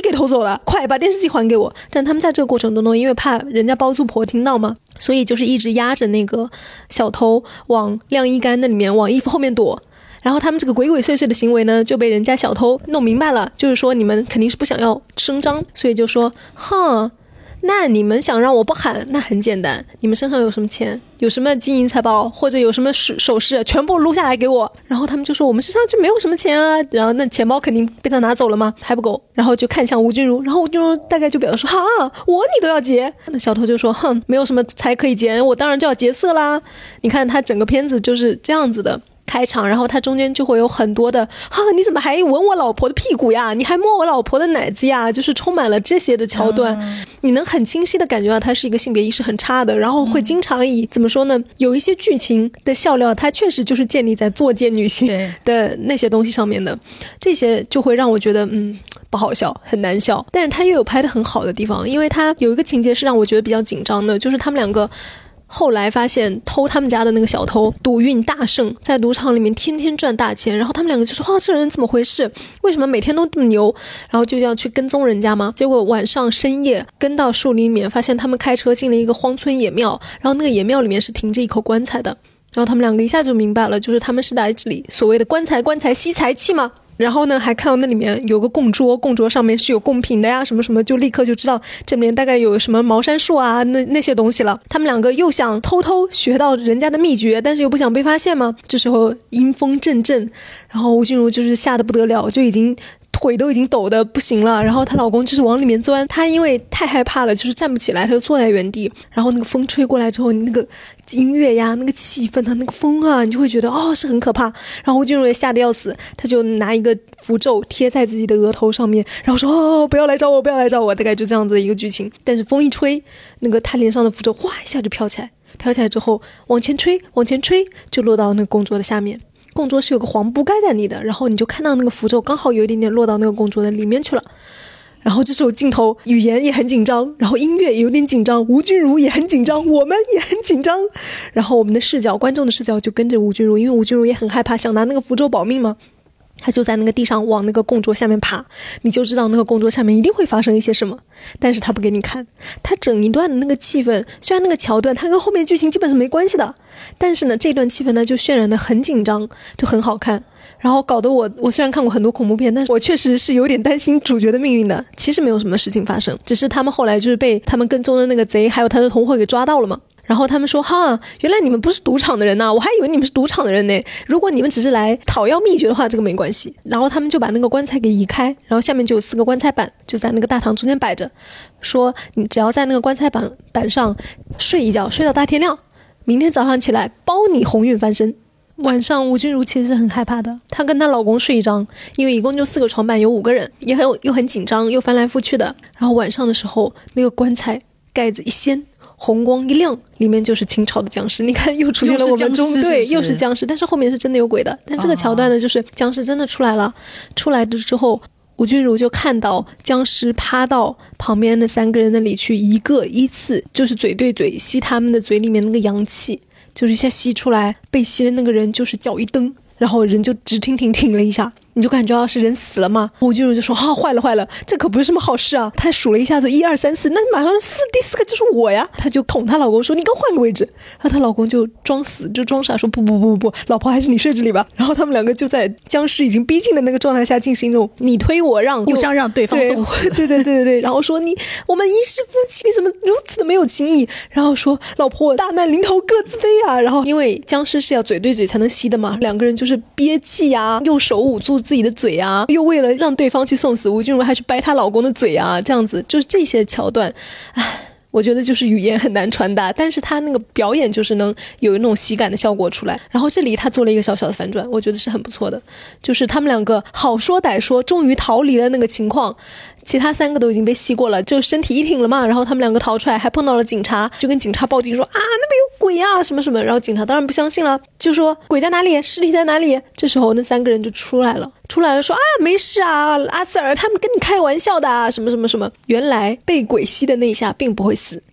走了，快把电视机还给我。但他们在这个过程当中，因为怕人家包租婆听到嘛，所以就是一直压着那个小偷往晾衣杆那里面往衣服后面躲。然后他们这个鬼鬼祟祟的行为呢，就被人家小偷弄明白了，就是说你们肯定是不想要声张，所以就说哼，那你们想让我不喊，那很简单，你们身上有什么钱，有什么金银财宝，或者有什么首饰，全部录下来给我。然后他们就说我们身上就没有什么钱啊，然后那钱包肯定被他拿走了吗？还不够。然后就看向吴君如，然后吴君如大概就表示说哈，我你都要劫。那小偷就说哼，没有什么财可以劫，我当然就要劫色啦。你看他整个片子就是这样子的开场，然后它中间就会有很多的哈，你怎么还闻我老婆的屁股呀，你还摸我老婆的奶子呀，就是充满了这些的桥段、嗯、你能很清晰的感觉到它是一个性别意识很差的，然后会经常以、嗯、怎么说呢，有一些剧情的笑料它确实就是建立在作践女性的那些东西上面的，这些就会让我觉得嗯不好笑，很难笑。但是它又有拍得很好的地方，因为它有一个情节是让我觉得比较紧张的，就是他们两个后来发现偷他们家的那个小偷赌运大胜，在赌场里面天天赚大钱，然后他们两个就说哇，这人怎么回事，为什么每天都这么牛，然后就要去跟踪人家吗？结果晚上深夜跟到树林里面，发现他们开车进了一个荒村野庙，然后那个野庙里面是停着一口棺材的，然后他们两个一下就明白了，就是他们是来这里所谓的棺材棺材吸财气嘛。然后呢还看到那里面有个供桌，供桌上面是有贡品的呀什么什么，就立刻就知道这里面大概有什么茅山术啊那那些东西了。他们两个又想偷偷学到人家的秘诀，但是又不想被发现嘛。这时候阴风阵阵，然后吴君如就是吓得不得了，就已经腿都已经抖得不行了，然后她老公就是往里面钻，她因为太害怕了就是站不起来，她就坐在原地，然后那个风吹过来之后，你那个音乐呀那个气氛啊那个风啊，你就会觉得哦是很可怕。然后吴君如也吓得要死，她就拿一个符咒贴在自己的额头上面，然后说哦不要来找我不要来找我，大概就这样子的一个剧情。但是风一吹，那个她脸上的符咒哗一下就飘起来，飘起来之后往前吹往前吹，就落到那个供桌的下面。供桌是有个黄布盖在你的，然后你就看到那个符咒刚好有一点点落到那个供桌的里面去了。然后这时候镜头语言也很紧张，然后音乐也有点紧张，吴君如也很紧张，我们也很紧张，然后我们的视角观众的视角就跟着吴君如，因为吴君如也很害怕，想拿那个符咒保命嘛，他就在那个地上往那个供桌下面爬，你就知道那个供桌下面一定会发生一些什么，但是他不给你看。他整一段的那个气氛，虽然那个桥段他跟后面剧情基本是没关系的，但是呢这段气氛呢就渲染得很紧张，就很好看。然后搞得我我虽然看过很多恐怖片，但是我确实是有点担心主角的命运的。其实没有什么事情发生，只是他们后来就是被他们跟踪的那个贼还有他的同伙给抓到了嘛。然后他们说哈，原来你们不是赌场的人呐、啊，我还以为你们是赌场的人呢。如果你们只是来讨要秘诀的话，这个没关系。然后他们就把那个棺材给移开，然后下面就有四个棺材板，就在那个大堂中间摆着，说你只要在那个棺材板板上睡一觉，睡到大天亮，明天早上起来包你鸿运翻身。晚上吴君如其实是很害怕的，她跟她老公睡一张，因为一共就四个床板，有五个人，也很又很紧张，又翻来覆去的。然后晚上的时候，那个棺材盖子一掀，红光一亮，里面就是清朝的僵尸。你看又出现了我们中对又是僵尸，但是后面是真的有鬼的。但这个桥段呢，就是僵尸真的出来了，出来的之后吴君如就看到僵尸趴到旁边的三个人那里去，一个依次就是嘴对嘴吸他们的嘴里面那个阳气，就是一下吸出来，被吸的那个人就是脚一蹬，然后人就直挺挺挺了一下，你就感觉到是人死了嘛。吴君如就说啊，坏了坏了，这可不是什么好事啊。他数了一下子一二三四，那马上四第四个就是我呀。他就捅她老公说你刚换个位置，然后她老公就装死就装傻说不不不不不，老婆还是你睡这里吧。然后他们两个就在僵尸已经逼近的那个状态下进行一种你推我让， 互相让对方送死。 对对对对对，然后说你我们一世夫妻，你怎么如此的没有情义？然后说老婆大难临头各自飞啊。然后因为僵尸是要嘴对嘴才能吸的嘛，两个人就是憋气啊，用手捂住自己的嘴啊，又为了让对方去送死，吴君如还去掰她老公的嘴啊，这样子就是这些桥段，唉。我觉得就是语言很难传达，但是他那个表演就是能有那种喜感的效果出来。然后这里他做了一个小小的反转，我觉得是很不错的，就是他们两个好说歹说终于逃离了那个情况，其他三个都已经被吸过了，就身体一挺了嘛，然后他们两个逃出来，还碰到了警察，就跟警察报警说啊那边有鬼啊什么什么，然后警察当然不相信了，就说鬼在哪里，尸体在哪里。这时候那三个人就出来了出来了说啊没事啊阿 Sir 他们跟你开玩笑的啊什么什么什么。原来被鬼吸的那一下并不会死，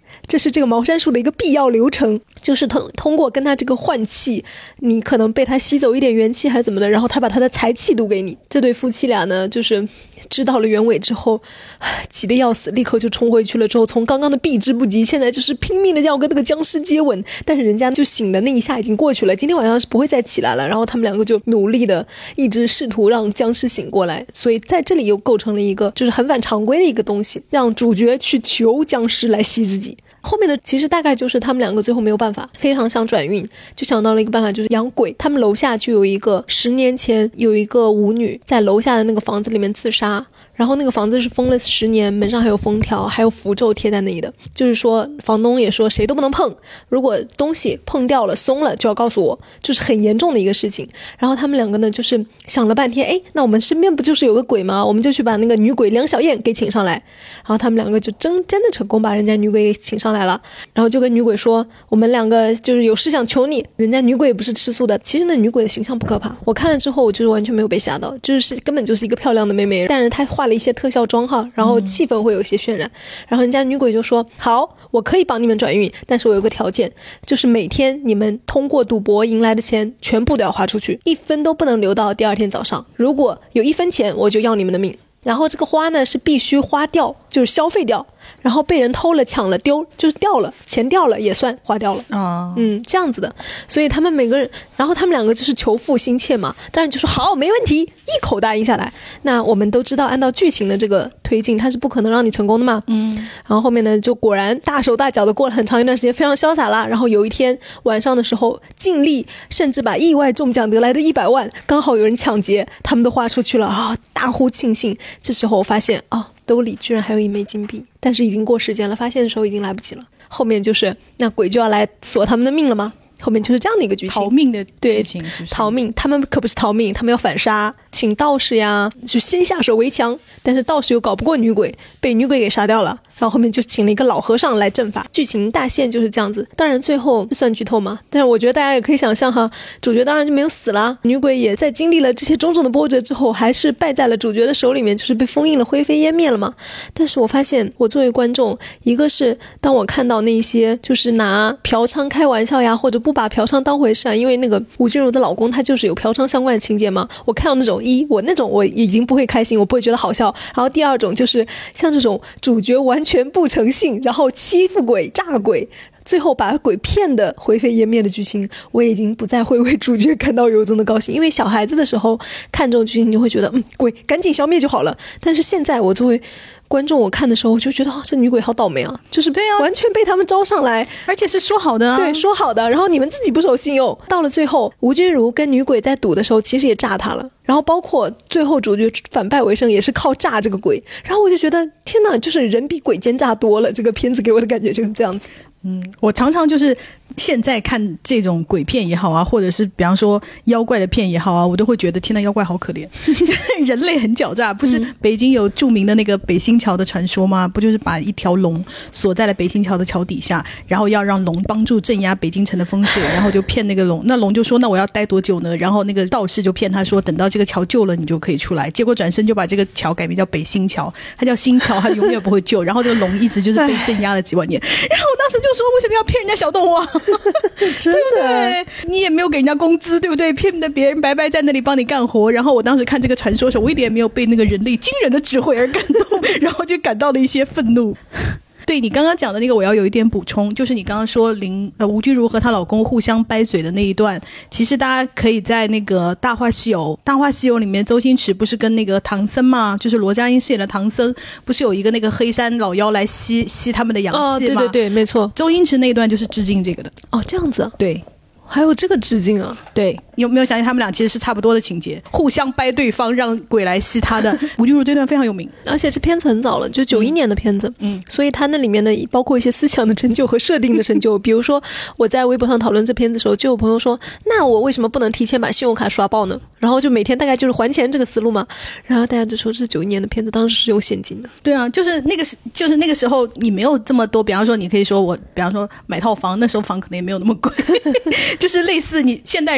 这是这个茅山术的一个必要流程，就是通通过跟他这个换气，你可能被他吸走一点元气还是怎么的，然后他把他的财气渡给你。这对夫妻俩呢，就是知道了原委之后急得要死，立刻就冲回去了，之后从刚刚的避之不及，现在就是拼命的要跟那个僵尸接吻，但是人家就醒的那一下已经过去了，今天晚上是不会再起来了，然后他们两个就努力的一直试图让僵尸醒过来，所以在这里又构成了一个就是很反常规的一个东西，让主角去求僵尸来吸自己。后面的其实大概就是他们两个最后没有办法，非常想转运，就想到了一个办法，就是养鬼。他们楼下就有一个十年前有一个舞女在楼下的那个房子里面自杀，然后那个房子是封了十年，门上还有封条，还有符咒贴在那里的，就是说房东也说谁都不能碰，如果东西碰掉了松了就要告诉我，就是很严重的一个事情。然后他们两个呢就是想了半天，哎，那我们身边不就是有个鬼吗？我们就去把那个女鬼梁小燕给请上来。然后他们两个就真真的成功把人家女鬼给请上来了，然后就跟女鬼说我们两个就是有事想求你。人家女鬼也不是吃素的，其实那女鬼的形象不可怕，我看了之后我就是完全没有被吓到，就是根本就是一个漂亮的妹妹，但是她画了一些特效妆哈，然后气氛会有一些渲染、嗯、然后人家女鬼就说好，我可以帮你们转运，但是我有个条件，就是每天你们通过赌博赢来的钱全部都要花出去，一分都不能留到第二天早上，如果有一分钱我就要你们的命。然后这个花呢是必须花掉，就是消费掉，然后被人偷了抢了丢就是掉了，钱掉了也算花掉了啊、哦，嗯，这样子的。所以他们每个人，然后他们两个就是求富心切嘛，当然就说好没问题，一口答应下来。那我们都知道按照剧情的这个推进，他是不可能让你成功的嘛，嗯。然后后面呢就果然大手大脚的过了很长一段时间，非常潇洒啦。然后有一天晚上的时候，尽力甚至把意外中奖得来的一百万刚好有人抢劫，他们都花出去了啊，大呼庆幸。这时候我发现啊，兜里居然还有一枚金币，但是已经过时间了，发现的时候已经来不及了。后面就是那鬼就要来索他们的命了吗？后面就是这样的一个剧情， 逃命的剧情是不是？ 逃命，他们可不是逃命，他们要反杀，请道士呀，就先下手为强，但是道士又搞不过女鬼，被女鬼给杀掉了。然后后面就请了一个老和尚来阵法，剧情大线就是这样子。当然最后算剧透嘛，但是我觉得大家也可以想象哈，主角当然就没有死了，女鬼也在经历了这些种种的波折之后，还是败在了主角的手里面，就是被封印了，灰飞烟灭了嘛。但是我发现我作为观众，一个是当我看到那些就是拿嫖娼开玩笑呀，或者不把嫖娼当回事啊，因为那个吴君如的老公他就是有嫖娼相关的情节嘛，我看到那种一我那种我已经不会开心，我不会觉得好笑。然后第二种就是像这种主角完全不诚信，然后欺负鬼诈鬼，最后把鬼骗的灰飞烟灭的剧情，我已经不再会为主角感到由衷的高兴。因为小孩子的时候看这种剧情，你就会觉得嗯，鬼赶紧消灭就好了。但是现在我作为观众，我看的时候我就觉得、哦、这女鬼好倒霉啊，就是对啊，完全被他们招上来， 而且是说好的啊， 对，说好的，然后你们自己不守信用。到了最后，吴君如跟女鬼在赌的时候，其实也诈他了。然后包括最后主角反败为胜，也是靠诈这个鬼。然后我就觉得天哪，就是人比鬼奸诈多了。这个片子给我的感觉就是这样子。 嗯，我常常就是现在看这种鬼片也好啊，或者是比方说妖怪的片也好啊，我都会觉得天哪，妖怪好可怜，人类很狡诈。不是北京有著名的那个北新桥的传说吗？不就是把一条龙锁在了北新桥的桥底下，然后要让龙帮助镇压北京城的风水，然后就骗那个龙，那龙就说那我要待多久呢？然后那个道士就骗他说等到这个桥救了你就可以出来，结果转身就把这个桥改名叫北新桥，它叫新桥，它永远不会救。然后这个龙一直就是被镇压了几万年。然后我当时就说为什么要骗人家小动物啊？ 真的， 对不对？你也没有给人家工资，对不对？骗的别人白白在那里帮你干活。然后我当时看这个传说的时候，我一点也没有被那个人类惊人的智慧而感动，然后就感到了一些愤怒。对，你刚刚讲的那个我要有一点补充，就是你刚刚说林呃吴君如和她老公互相掰嘴的那一段，其实大家可以在那个大话西游大话西游里面，周星驰不是跟那个唐僧嘛，就是罗家英饰演的唐僧，不是有一个那个黑山老妖来吸吸他们的阳气吗？ 哦，对对对，没错， 周星驰那一段就是致敬这个的。 哦，这样子， 对， 还有这个致敬啊？ 对，你有没有想起他们俩其实是差不多的情节，互相掰对方，让鬼来吸他的。吴君如这段非常有名， 而且这片子很早了，就九一年的片子，嗯，所以他那里面的包括一些思想的成就和设定的成就。比如说我在微博上讨论这片子的时候，就有朋友说，那我为什么不能提前把信用卡刷爆呢？然后就每天大概就是还钱这个思路嘛。然后大家就说这是九一年的片子，当时是用现金的。 对啊，就是那个就是那个时候你没有这么多，比方说你可以说我，比方说买套房，那时候房可能也没有那么贵，就是类似你现代人想的方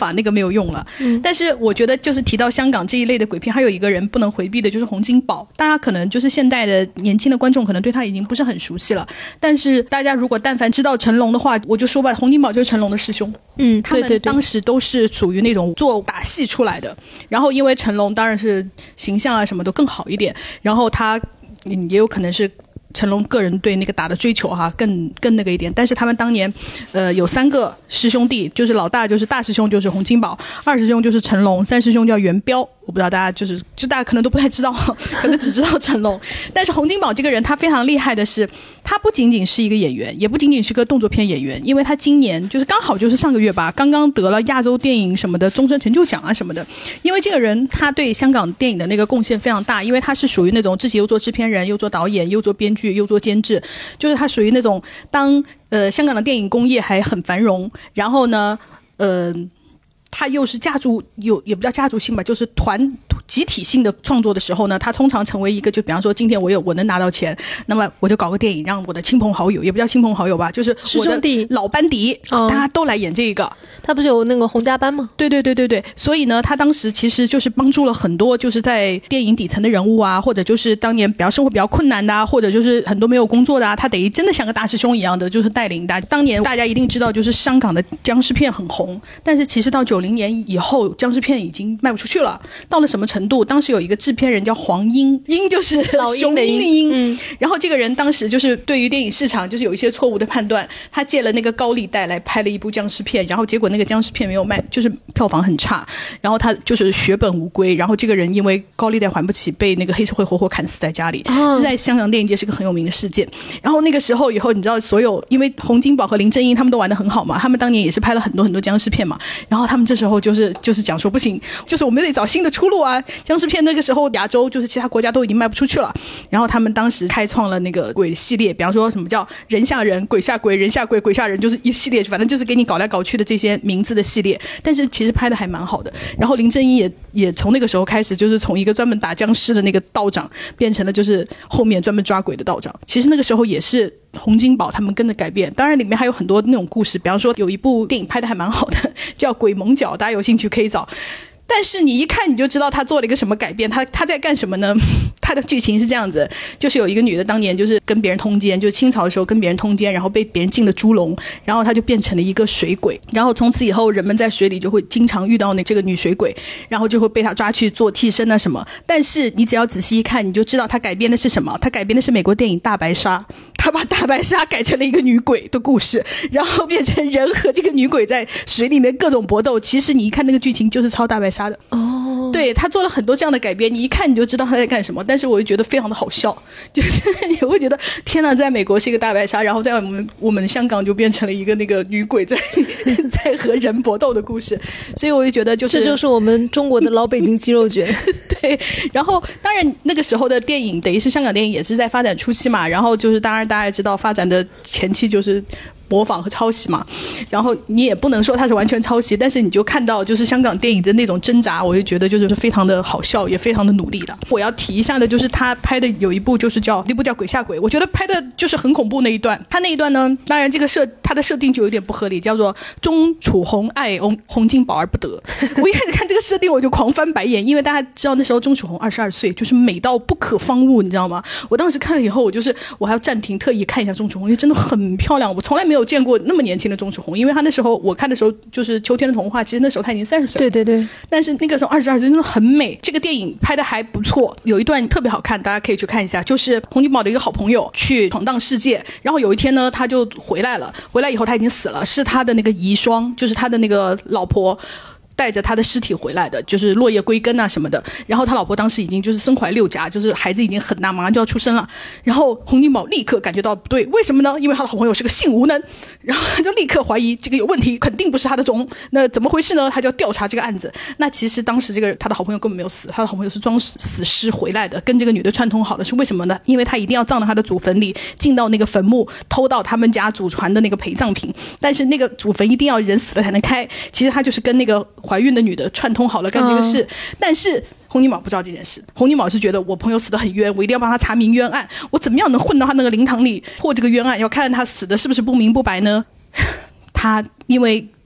法那个没有用了、嗯、但是我觉得就是提到香港这一类的鬼片，还有一个人不能回避的就是洪金宝。大家可能就是现代的年轻的观众可能对他已经不是很熟悉了，但是大家如果但凡知道成龙的话，我就说吧，洪金宝就是成龙的师兄。 嗯， 他们当时都是属于那种做打戏出来的，然后因为成龙当然是形象啊什么都更好一点，然后他也有可能是成龙个人对那个打的追求哈、啊、更更那个一点。但是他们当年呃有三个师兄弟，就是老大就是大师兄就是洪金宝，二师兄就是成龙，三师兄叫元彪。我不知道大家就是就大家可能都不太知道，可能只知道成龙。但是洪金宝这个人他非常厉害的是，他不仅仅是一个演员，也不仅仅是个动作片演员，因为他今年就是刚好就是上个月吧，刚刚得了亚洲电影什么的终身成就奖啊什么的。因为这个人他对香港电影的那个贡献非常大，因为他是属于那种自己又做制片人又做导演又做编剧又做监制，就是他属于那种当呃香港的电影工业还很繁荣，然后呢呃他又是家族有也不叫家族性吧，就是团集体性的创作的时候呢，他通常成为一个，就比方说今天我有我能拿到钱，那么我就搞个电影让我的亲朋好友，也不叫亲朋好友吧，就是我的老班底、哦、大家都来演这个。 他不是有那个洪家班吗？ 对对对对对，所以呢他当时其实就是帮助了很多就是在电影底层的人物啊，或者就是当年比较生活比较困难的啊，或者就是很多没有工作的啊，他等于真的像个大师兄一样的就是带领大家。当年大家一定知道就是香港的僵尸片很红，但是其实到九零年以后僵尸片已经卖不出去了，到了什么程度，当时有一个制片人叫黄英，英就是老鹰的鹰、 嗯、 然后这个人当时就是对于电影市场就是有一些错误的判断，他借了那个高利贷来拍了一部僵尸片，然后结果那个僵尸片没有卖，就是票房很差，然后他就是血本无归，然后这个人因为高利贷还不起被那个黑社会活活砍死在家里、哦、是在香港电影界是个很有名的事件。然后那个时候以后你知道所有因为洪金宝和林正英他们都玩得很好嘛，他们当年也是拍了很多很多僵尸片嘛，然后他们这时候就是就是讲说不行，就是我们得找新的出路啊，僵尸片那个时候亚洲就是其他国家都已经卖不出去了，然后他们当时开创了那个鬼系列，比方说什么叫人吓人鬼吓鬼人吓鬼鬼吓人，就是一系列反正就是给你搞来搞去的这些名字的系列，但是其实拍的还蛮好的。然后林正英也也从那个时候开始就是从一个专门打僵尸的那个道长变成了就是后面专门抓鬼的道长，其实那个时候也是洪金宝他们跟着改变，当然里面还有很多那种故事，比方说有一部电影拍的还蛮好的叫鬼猛脚，大家有兴趣可以找，但是你一看你就知道他做了一个什么改变，他他在干什么呢？他的剧情是这样子，就是有一个女的当年就是跟别人通奸，就是清朝的时候跟别人通奸，然后被别人进了猪笼，然后她就变成了一个水鬼，然后从此以后人们在水里就会经常遇到那这个女水鬼，然后就会被她抓去做替身啊什么。但是你只要仔细一看你就知道她改编的是什么，她改编的是美国电影大白鲨，她把大白鲨改成了一个女鬼的故事，然后变成人和这个女鬼在水里面各种搏斗，其实你一看那个剧情就是抄大白鲨的哦。对，他做了很多这样的改编，你一看你就知道他在干什么，但是我就觉得非常的好笑，就是你会觉得天哪，在美国是一个大白鲨，然后在我们我们香港就变成了一个那个女鬼在在和人搏斗的故事，所以我就觉得就是这就是我们中国的老北京鸡肉卷对，然后当然那个时候的电影等于是香港电影也是在发展初期嘛，然后就是当然大家也知道发展的前期就是模仿和抄袭嘛，然后你也不能说它是完全抄袭，但是你就看到就是香港电影的那种挣扎，我就觉得就是非常的好笑，也非常的努力的。我要提一下的就是他拍的有一部就是叫那部叫鬼吓鬼，我觉得拍的就是很恐怖那一段，他那一段呢当然这个设他的设定就有点不合理，叫做钟楚红爱洪金宝而不得。我一开始看这个设定我就狂翻白眼，因为大家知道那时候钟楚红二十二岁，就是美到不可方物，你知道吗？我当时看了以后我就是我还要暂停特意看一下钟楚红，因为真的很漂亮，我从来没有见过那么年轻的钟楚红，因为他那时候我看的时候就是秋天的童话，其实那时候他已经三十岁了， 对对对， 但是那个时候二十二岁真的很美。这个电影拍的还不错，有一段特别好看，大家可以去看一下，就是洪金宝的一个好朋友去闯荡世界，然后有一天呢他就回来了，回来以后他已经死了，是他的那个遗孀，就是他的那个老婆带着他的尸体回来的，就是落叶归根啊什么的，然后他老婆当时已经就是身怀六甲，就是孩子已经很大，马上就要出生了，然后洪金宝立刻感觉到不对，为什么呢？因为他的好朋友是个性无能，然后他就立刻怀疑这个有问题，肯定不是他的种，那怎么回事呢？他就要调查这个案子。那其实当时这个他的好朋友根本没有死，他的好朋友是装死尸回来的，跟这个女的串通好的，是为什么呢？因为他一定要葬到他的祖坟里，进到那个坟墓，偷到他们家祖传的那个陪葬品，但是那个祖坟一定要人死了才能开，其实他就是跟那个怀孕的女的串通好了干这个事、嗯、但是洪金宝不知道这件事，洪金宝是觉得我朋友死得很冤，我一定要帮他查明冤案，我怎么样能混到他那个灵堂里破这个冤案，要看他死的是不是不明不白呢？他因为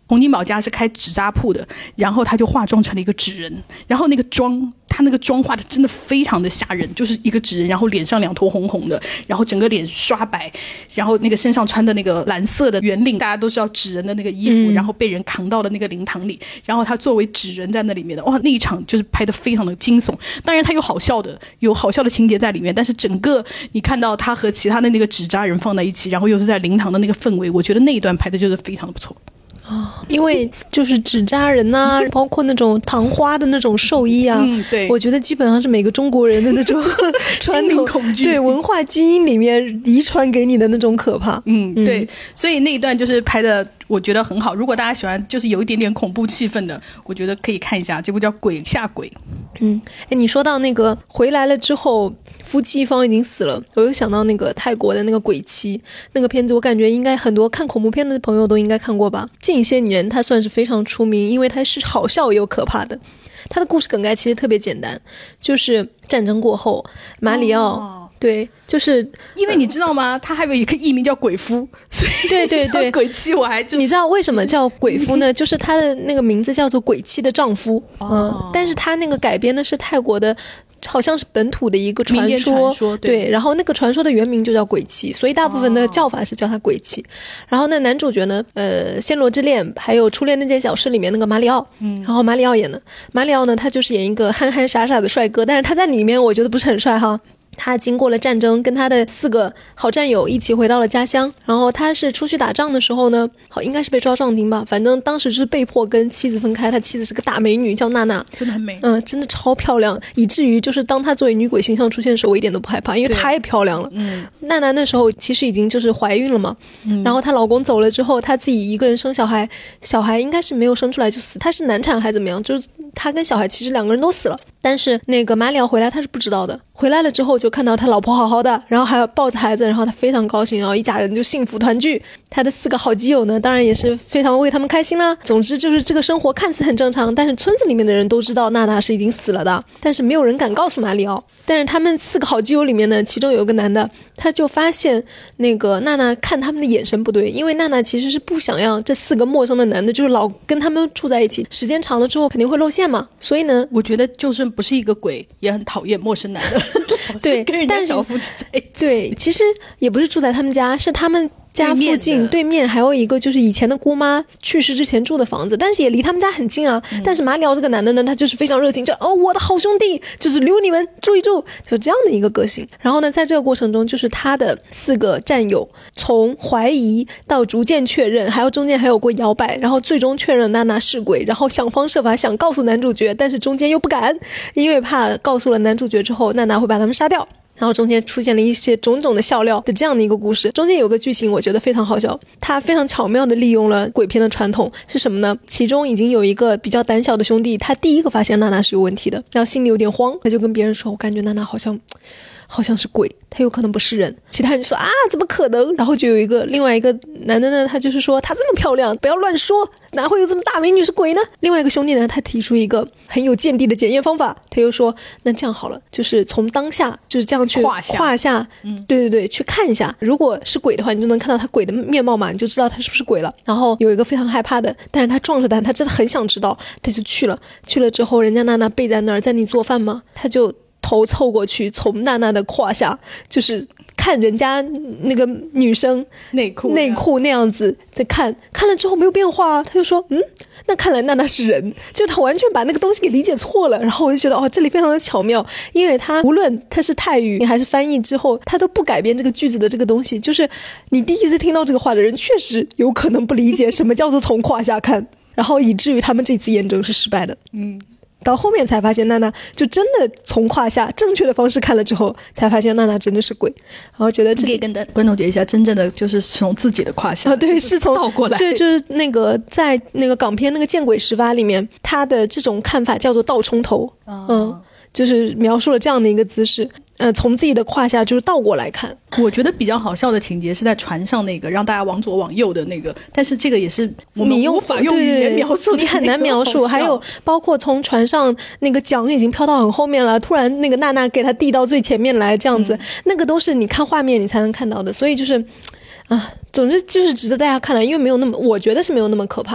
洪金宝家是开纸扎铺的，然后他就化妆成了一个纸人，然后那个妆他那个妆化的真的非常的吓人，就是一个纸人，然后脸上两坨红红的，然后整个脸刷白，然后那个身上穿的那个蓝色的圆领，大家都知道纸人的那个衣服、嗯、然后被人扛到了那个灵堂里，然后他作为纸人在那里面的，哇，那一场就是拍的非常的惊悚，当然他有好笑的有好笑的情节在里面，但是整个你看到他和其他的那个纸扎人放在一起，然后又是在灵堂的那个氛围，我觉得那一段拍的就是非常的不错。 哦，因为就是纸扎人呐、啊，包括那种糖花的那种寿衣啊， 嗯，对， 我觉得基本上是每个中国人的那种传统恐惧， 对文化基因里面遗传给你的那种可怕。 嗯，对，所以那一段就是拍的，我觉得很好。如果大家喜欢就是有一点点恐怖气氛的，我觉得可以看一下这部叫《鬼下鬼》。 嗯，哎，你说到那个回来了之后，夫妻一方已经死了，我又想到那个泰国的那个鬼妻那个片子，我感觉应该很多看恐怖片的朋友都应该看过吧。近些年它算是非常出名，因为它是好笑又可怕的。它的故事梗概其实特别简单，就是战争过后，马里奥、哦、对，就是因为你知道吗？他还有一个艺名叫鬼夫，所以对对对， 鬼妻我还就你知道为什么叫鬼夫呢？就是他的那个名字叫做鬼妻的丈夫， 哦、 嗯，但是他那个改编的是泰国的。好像是本土的一个传说， 传说 对, 对，然后那个传说的原名就叫鬼妻，所以大部分的叫法是叫他鬼妻。哦、然后那男主角呢，呃，《暹罗之恋》还有《初恋那件小事》里面那个马里奥，嗯，然后马里奥演的，马里奥呢，他就是演一个憨憨傻傻的帅哥，但是他在里面我觉得不是很帅哈。他经过了战争，跟他的四个好战友一起回到了家乡。然后他是出去打仗的时候呢，好应该是被抓壮丁吧，反正当时是被迫跟妻子分开。他妻子是个大美女，叫娜娜， 真的很美， 嗯，真的超漂亮，以至于就是当他作为女鬼形象出现的时候，我一点都不害怕，因为太漂亮了。嗯，娜娜那时候其实已经就是怀孕了嘛，嗯、然后她老公走了之后，她自己一个人生小孩，小孩应该是没有生出来就死，她是难产还怎么样，就是她跟小孩其实两个人都死了。但是那个马里奥回来他是不知道的，回来了之后就看到他老婆好好的，然后还要抱着孩子，然后他非常高兴，然后一家人就幸福团聚。他的四个好基友呢，当然也是非常为他们开心啦。总之就是这个生活看似很正常，但是村子里面的人都知道娜娜是已经死了的，但是没有人敢告诉马里奥。但是他们四个好基友里面呢，其中有一个男的，他就发现那个娜娜看他们的眼神不对，因为娜娜其实是不想要这四个陌生的男的就是老跟他们住在一起，时间长了之后肯定会露馅嘛。所以呢， 我觉得就是不是一个鬼也很讨厌陌生男的对， 跟人家小夫妻在一起。 对，其实也不是住在他们家，是他们家附近 对, 对面还有一个就是以前的姑妈去世之前住的房子，但是也离他们家很近啊、嗯、但是马里奥这个男的呢，他就是非常热情，就哦我的好兄弟，就是留你们住一住，就这样的一个个性。然后呢在这个过程中，就是他的四个战友从怀疑到逐渐确认，还有中间还有过摇摆，然后最终确认娜娜是鬼，然后想方设法想告诉男主角，但是中间又不敢，因为怕告诉了男主角之后娜娜会把他们杀掉，然后中间出现了一些种种的笑料的这样的一个故事。中间有个剧情我觉得非常好笑，他非常巧妙的利用了鬼片的传统，是什么呢？其中已经有一个比较胆小的兄弟，他第一个发现娜娜是有问题的，然后心里有点慌，他就跟别人说，我感觉娜娜好像好像是鬼，他有可能不是人。其他人就说啊怎么可能，然后就有一个另外一个男的呢，他就是说她这么漂亮不要乱说，哪会有这么大美女是鬼呢。另外一个兄弟呢，他提出一个很有见地的检验方法，他又说那这样好了，就是从当下就是这样去胯下, 胯下嗯，对对对，去看一下，如果是鬼的话你就能看到他鬼的面貌嘛，你就知道他是不是鬼了。然后有一个非常害怕的，但是他壮着胆，他真的很想知道，他就去了去了之后，人家娜娜背在那儿在那里做饭吗，他就头凑过去，从娜娜的胯下就是看人家那个女生内裤内裤那样子在看，看了之后没有变化，他就说嗯，那看来娜娜是人，就他完全把那个东西给理解错了。然后我就觉得哦，这里非常的巧妙，因为他无论他是泰语还是翻译之后，他都不改变这个句子的这个东西，就是你第一次听到这个话的人确实有可能不理解什么叫做从胯下看，然后以至于他们这次验证是失败的。嗯，到后面才发现娜娜就真的从胯下正确的方式看了之后，才发现娜娜真的是鬼。然后觉得这可以跟观众解释一下，真正的就是从自己的胯下啊，对，是从倒过来， 就就是那个在那个港片那个《见鬼十八》里面，他的这种看法叫做倒冲头，哦、嗯，就是描述了这样的一个姿势。呃，从自己的胯下就是倒过来看。 我觉得比较好笑的情节是在船上那个让大家往左往右的那个，但是这个也是我们无法用语言描述的， 你很难描述。还有包括从船上那个桨已经飘到很后面了，突然那个娜娜给他递到最前面来，这样子、嗯、那个都是你看画面你才能看到的。所以就是啊，总之就是值得大家看了，因为没有那么，我觉得是没有那么可怕。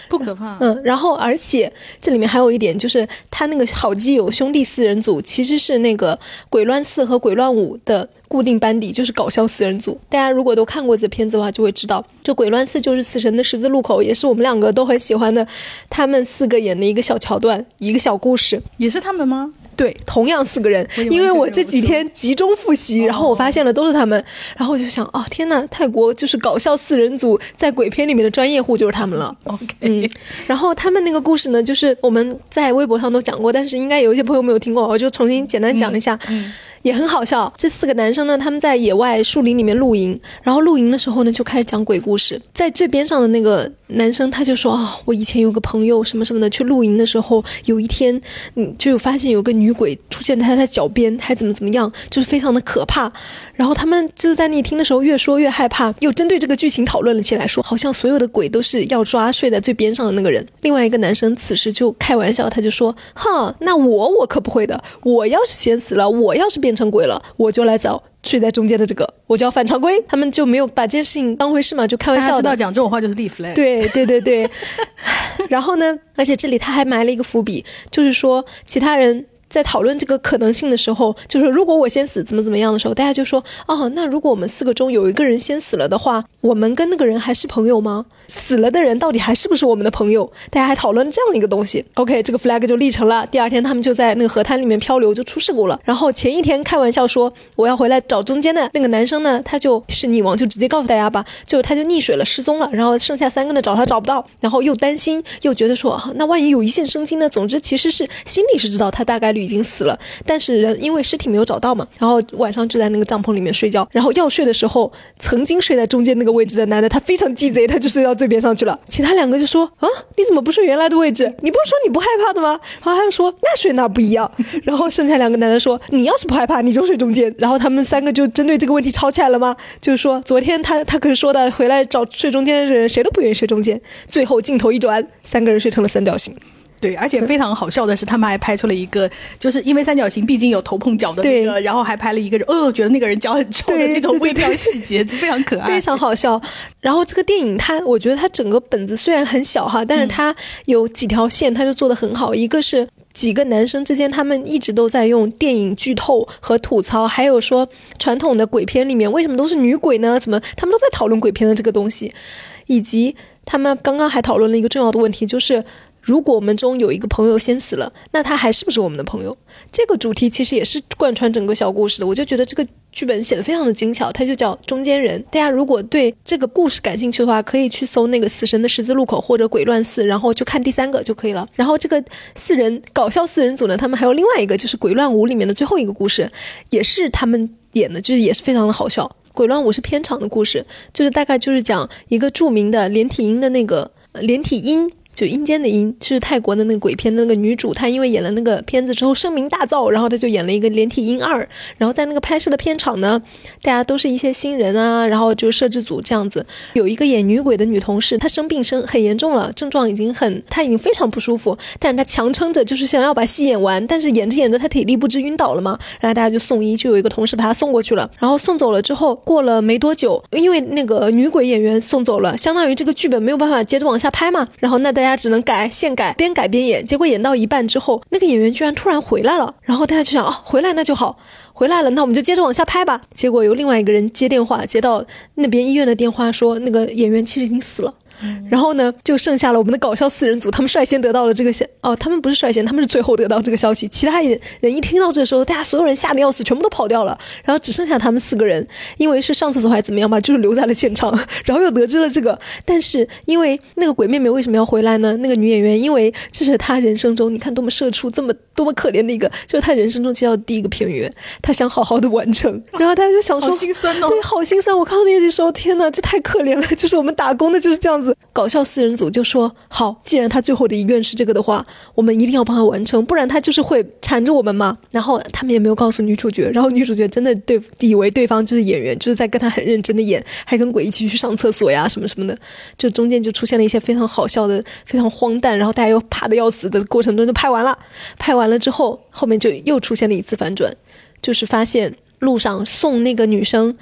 不可怕。 嗯，然后而且这里面还有一点，就是他那个好基友兄弟四人组其实是那个鬼乱四和鬼乱五的固定班底，就是搞笑四人组。大家如果都看过这片子的话就会知道，就鬼乱四就是死神的十字路口，也是我们两个都很喜欢的，他们四个演的一个小桥段，一个小故事。 也是他们吗？ 对，同样四个人，因为我这几天集中复习，然后我发现了都是他们，然后我就想，哦天哪，泰国就是搞笑四人组在鬼片里面的专业户就是他们了。 OK， 嗯，然后他们那个故事呢，就是我们在微博上都讲过，但是应该有一些朋友没有听过，我就重新简单讲一下。嗯嗯，也很好笑。这四个男生呢，他们在野外树林里面露营，然后露营的时候呢，就开始讲鬼故事。在最边上的那个男生，他就说啊，我以前有个朋友什么什么的，去露营的时候，有一天，嗯，就发现有个女鬼出现在他的脚边，还怎么怎么样，就是非常的可怕。然后他们就是在那听的时候越说越害怕，又针对这个剧情讨论了起来，说好像所有的鬼都是要抓睡在最边上的那个人。另外一个男生此时就开玩笑，他就说，哈，那我我可不会的，我要是先死了，我要是变成鬼了，我就来找睡在中间的这个，我叫反常规。他们就没有把这件事情当回事嘛，就开玩笑的。 大家知道讲这种话就是立 flag。 对对对对。然后呢，而且这里他还埋了一个伏笔，就是说其他人在讨论这个可能性的时候，就是如果我先死怎么怎么样的时候，大家就说，哦，那如果我们四个中有一个人先死了的话，我们跟那个人还是朋友吗？死了的人到底还是不是我们的朋友？大家还讨论这样一个东西。 OK， 这个 flag 就立成了。第二天他们就在那个河滩里面漂流，就出事故了。然后前一天开玩笑说我要回来找中间的那个男生呢，他就是溺亡，就直接告诉大家吧，就他就溺水了，失踪了。然后剩下三个呢找他找不到，然后又担心又觉得说、啊、那万一有一线生机呢？总之其实是心里是知道他大概率已经死了，但是人因为尸体没有找到嘛，然后晚上就在那个帐篷里面睡觉。然后要睡的时候，曾经睡在中间那个位置的男的他非常鸡贼，他就睡到最边上去了。其他两个就说啊，你怎么不睡原来的位置？你不是说你不害怕的吗？然后他就说那睡哪不一样。然后剩下两个男的说你要是不害怕你就睡中间。然后他们三个就针对这个问题吵起来了吗？就是说昨天他他可是说的回来找睡中间的人谁都不愿意睡中间。最后镜头一转，三个人睡成了三角形。 对，而且非常好笑的是，他们还拍出了一个，就是因为三角形毕竟有头碰脚的那个，然后还拍了一个人，哦，觉得那个人脚很臭的那种微妙细节，非常可爱， 非常好笑。然后这个电影它，我觉得它整个本子虽然很小哈，但是它有几条线，它就做得很好。一个是几个男生之间，他们一直都在用电影剧透和吐槽，还有说传统的鬼片里面为什么都是女鬼呢？怎么他们都在讨论鬼片的这个东西，以及他们刚刚还讨论了一个重要的问题，就是如果我们中有一个朋友先死了，那他还是不是我们的朋友？这个主题其实也是贯穿整个小故事的。我就觉得这个剧本写得非常的精巧，它就叫中间人。大家如果对这个故事感兴趣的话，可以去搜那个死神的十字路口或者鬼乱四，然后就看第三个就可以了。然后这个四人搞笑四人组呢，他们还有另外一个就是鬼乱五里面的最后一个故事，也是他们演的，就是也是非常的好笑。鬼乱五是片场的故事，就是大概就是讲一个著名的连体婴的那个连体婴，就阴间的阴，是泰国的那个鬼片的那个女主，她因为演了那个片子之后声名大噪，然后她就演了一个连体婴二。然后在那个拍摄的片场呢，大家都是一些新人啊，然后就摄制组这样子。有一个演女鬼的女同事，她生病生很严重了，症状已经很，她已经非常不舒服，但是她强撑着就是想要把戏演完，但是演着演着她体力不支晕倒了嘛，然后大家就送医，就有一个同事把她送过去了。然后送走了之后，过了没多久，因为那个女鬼演员送走了，相当于这个剧本没有办法接着往下拍嘛，然后那大家只能改现改，边改边演。结果演到一半之后，那个演员居然突然回来了，然后大家就想啊，回来那就好，回来了那我们就接着往下拍吧。结果有另外一个人接电话，接到那边医院的电话，说那个演员其实已经死了。然后呢，就剩下了我们的搞笑四人组，他们率先得到了这个消哦，他们不是率先，他们是最后得到这个消息。其他人一听到这时候，大家所有人吓得要死，全部都跑掉了，然后只剩下他们四个人，因为是上厕所还怎么样吧，就是留在了现场，然后又得知了这个。但是因为那个鬼妹妹为什么要回来呢？那个女演员，因为这是她人生中，你看多么社畜，这么多么可怜的一个，就是她人生中接到第一个片约，她想好好的完成，然后大家就想说， 好心酸哦， 对，好心酸。我看到那个时候，天哪，这太可怜了，就是我们打工的就是这样子。搞笑四人组就说好，既然他最后的遗愿是这个的话，我们一定要帮他完成，不然他就是会缠着我们嘛。然后他们也没有告诉女主角，然后女主角真的对以为对方就是演员，就是在跟他很认真的演，还跟鬼一起去上厕所呀什么什么的，就中间就出现了一些非常好笑的非常荒诞，然后大家又怕得要死的过程中就拍完了。拍完了之后，后面就又出现了一次反转，就是发现路上送那个女生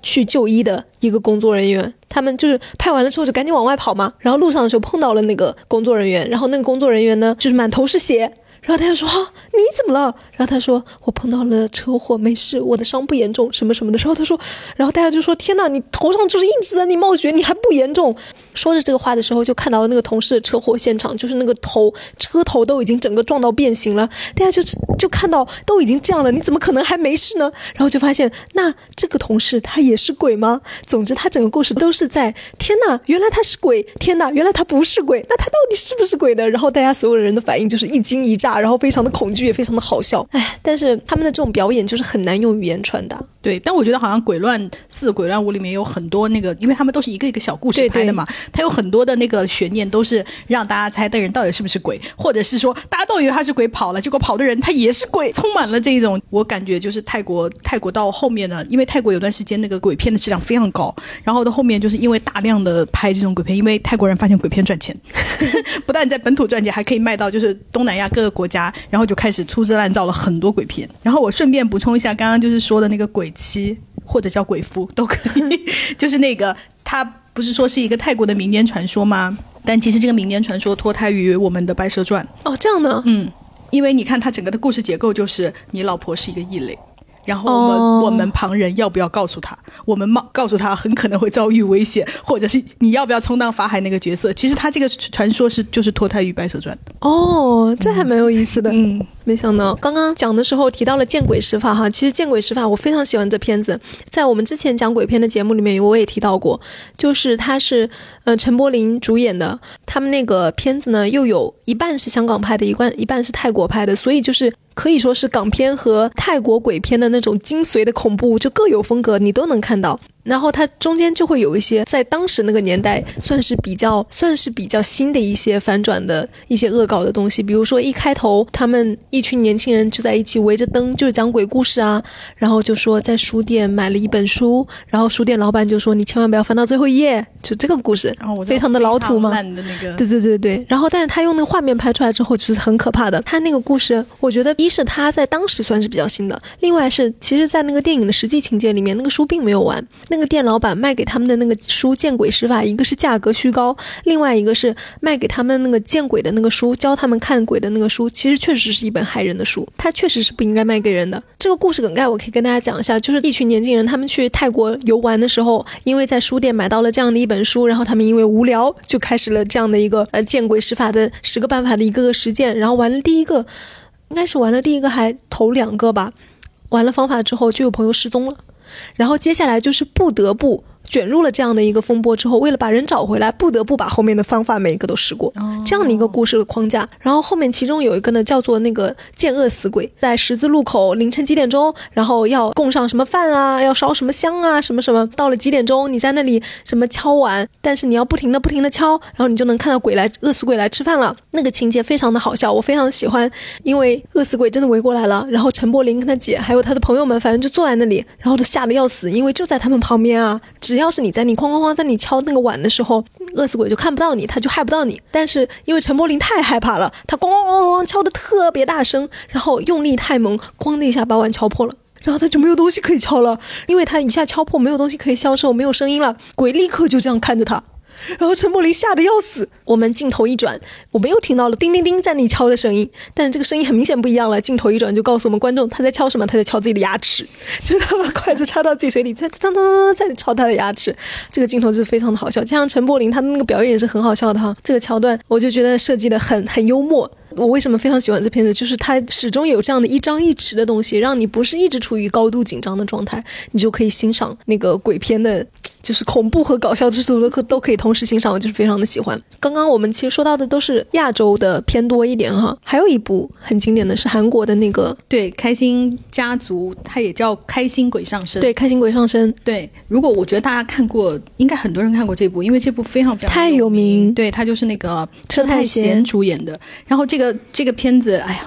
去就医的一个工作人员，他们就是拍完了之后就赶紧往外跑嘛，然后路上的时候碰到了那个工作人员，然后那个工作人员呢就是满头是血，然后他就说啊，你怎么了？然后他说我碰到了车祸，没事，我的伤不严重，什么什么的。然后他说，然后大家就说天哪，你头上就是一直在你冒血，你还不严重？说着这个话的时候，就看到了那个同事的车祸现场，就是那个头车头都已经整个撞到变形了，大家就就看到都已经这样了，你怎么可能还没事呢？然后就发现那这个同事他也是鬼吗？总之他整个故事都是在天哪，原来他是鬼，天哪，原来他不是鬼，那他到底是不是鬼的？然后大家所有人的反应就是一惊一乍，然后非常的恐惧，也非常的好笑。哎，但是他们的这种表演就是很难用语言传达。 对，但我觉得好像《鬼乱四》《鬼乱五》里面有很多那个，因为他们都是一个一个小故事拍的嘛，它有很多的那个悬念都是让大家猜的人到底是不是鬼，或者是说大家都以为他是鬼跑了，结果跑的人他也是鬼，充满了这种。我感觉就是泰国泰国到后面呢，因为泰国有段时间那个鬼片的质量非常高，然后到后面就是因为大量的拍这种鬼片，因为泰国人发现鬼片赚钱不但在本土赚钱，还可以卖到就是东南亚各个国家，然后就开始粗制滥造了很多鬼片。然后我顺便补充一下刚刚就是说的那个鬼妻或者叫鬼夫都可以就是那个他不是说是一个泰国的民间传说吗？但其实这个民间传说脱胎于我们的白蛇传。 哦，这样呢？ 嗯，因为你看它整个的故事结构就是你老婆是一个异类，然后我们、哦、我们旁人要不要告诉他，我们告诉他很可能会遭遇危险，或者是你要不要充当法海那个角色。其实他这个传说是就是脱胎于白蛇传。 哦，这还蛮有意思的。 嗯， 没想到刚刚讲的时候提到了见鬼使法哈，其实见鬼使法我非常喜欢这片子，在我们之前讲鬼片的节目里面我也提到过，就是它是呃陈柏霖主演的，他们那个片子呢又有一半是香港拍的，一半一半是泰国拍的，所以就是可以说是港片和泰国鬼片的那种精髓的恐怖就各有风格，你都能看到。然后它中间就会有一些在当时那个年代算是比较算是比较新的一些反转的一些恶搞的东西，比如说一开头他们一群年轻人就在一起围着灯就是讲鬼故事啊，然后就说在书店买了一本书，然后书店老板就说你千万不要翻到最后一页，就这个故事、哦、非常的老土嘛， 烂的那个， 对对对对。然后但是他用那个画面拍出来之后就是很可怕的，他那个故事我觉得一是他在当时算是比较新的，另外是其实在那个电影的实际情节里面那个书并没有完，那个店老板卖给他们的那个书见鬼使法，一个是价格虚高，另外一个是卖给他们那个见鬼的那个书，教他们看鬼的那个书其实确实是一本害人的书，它确实是不应该卖给人的。这个故事梗概我可以跟大家讲一下，就是一群年轻人他们去泰国游玩的时候，因为在书店买到了这样的一本书，然后他们因为无聊就开始了这样的一个呃见鬼使法的十个办法的一个个实践，然后玩了第一个应该是玩了第一个还头两个吧，玩了方法之后就有朋友失踪了，然后接下来就是不得不卷入了这样的一个风波之后，为了把人找回来不得不把后面的方法每一个都试过、哦、这样的一个故事的框架。然后后面其中有一个呢叫做那个见饿死鬼，在十字路口凌晨几点钟，然后要供上什么饭啊，要烧什么香啊什么什么，到了几点钟你在那里什么敲碗，但是你要不停的不停的敲，然后你就能看到鬼来饿死鬼来吃饭了。那个情节非常的好笑，我非常喜欢，因为饿死鬼真的围过来了，然后陈柏霖跟他姐还有他的朋友们反正就坐在那里，然后都吓得要死，因为就在他们旁边啊，只要是你在你哐哐哐在你敲那个碗的时候，饿死鬼就看不到你，他就害不到你。但是因为陈柏霖太害怕了，他咣咣咣咣敲得特别大声，然后用力太猛，咣的一下把碗敲破了，然后他就没有东西可以敲了，因为他一下敲破没有东西可以销售，没有声音了，鬼立刻就这样看着他，然后陈柏霖吓得要死。我们镜头一转，我们又听到了叮叮叮在你敲的声音，但是这个声音很明显不一样了，镜头一转就告诉我们观众他在敲什么，他在敲自己的牙齿，就是他把筷子插到自己嘴里在在在敲他的牙齿。这个镜头就是非常的好笑，加上陈柏霖他的那个表演也是很好笑的哈，这个桥段我就觉得设计的很很幽默。我为什么非常喜欢这片子，就是它始终有这样的一张一弛的东西，让你不是一直处于高度紧张的状态，你就可以欣赏那个鬼片的就是恐怖和搞笑之处都都可以同时欣赏，我就是非常的喜欢。刚刚我们其实说到的都是亚洲的偏多一点哈，还有一部很经典的是韩国的那个对开心家族，它也叫开心鬼上身。 对，开心鬼上身。 对，如果我觉得大家看过，应该很多人看过这部，因为这部非常非常太有名。 对，它就是那个车太贤主演的。然后这个这个片子，哎呀，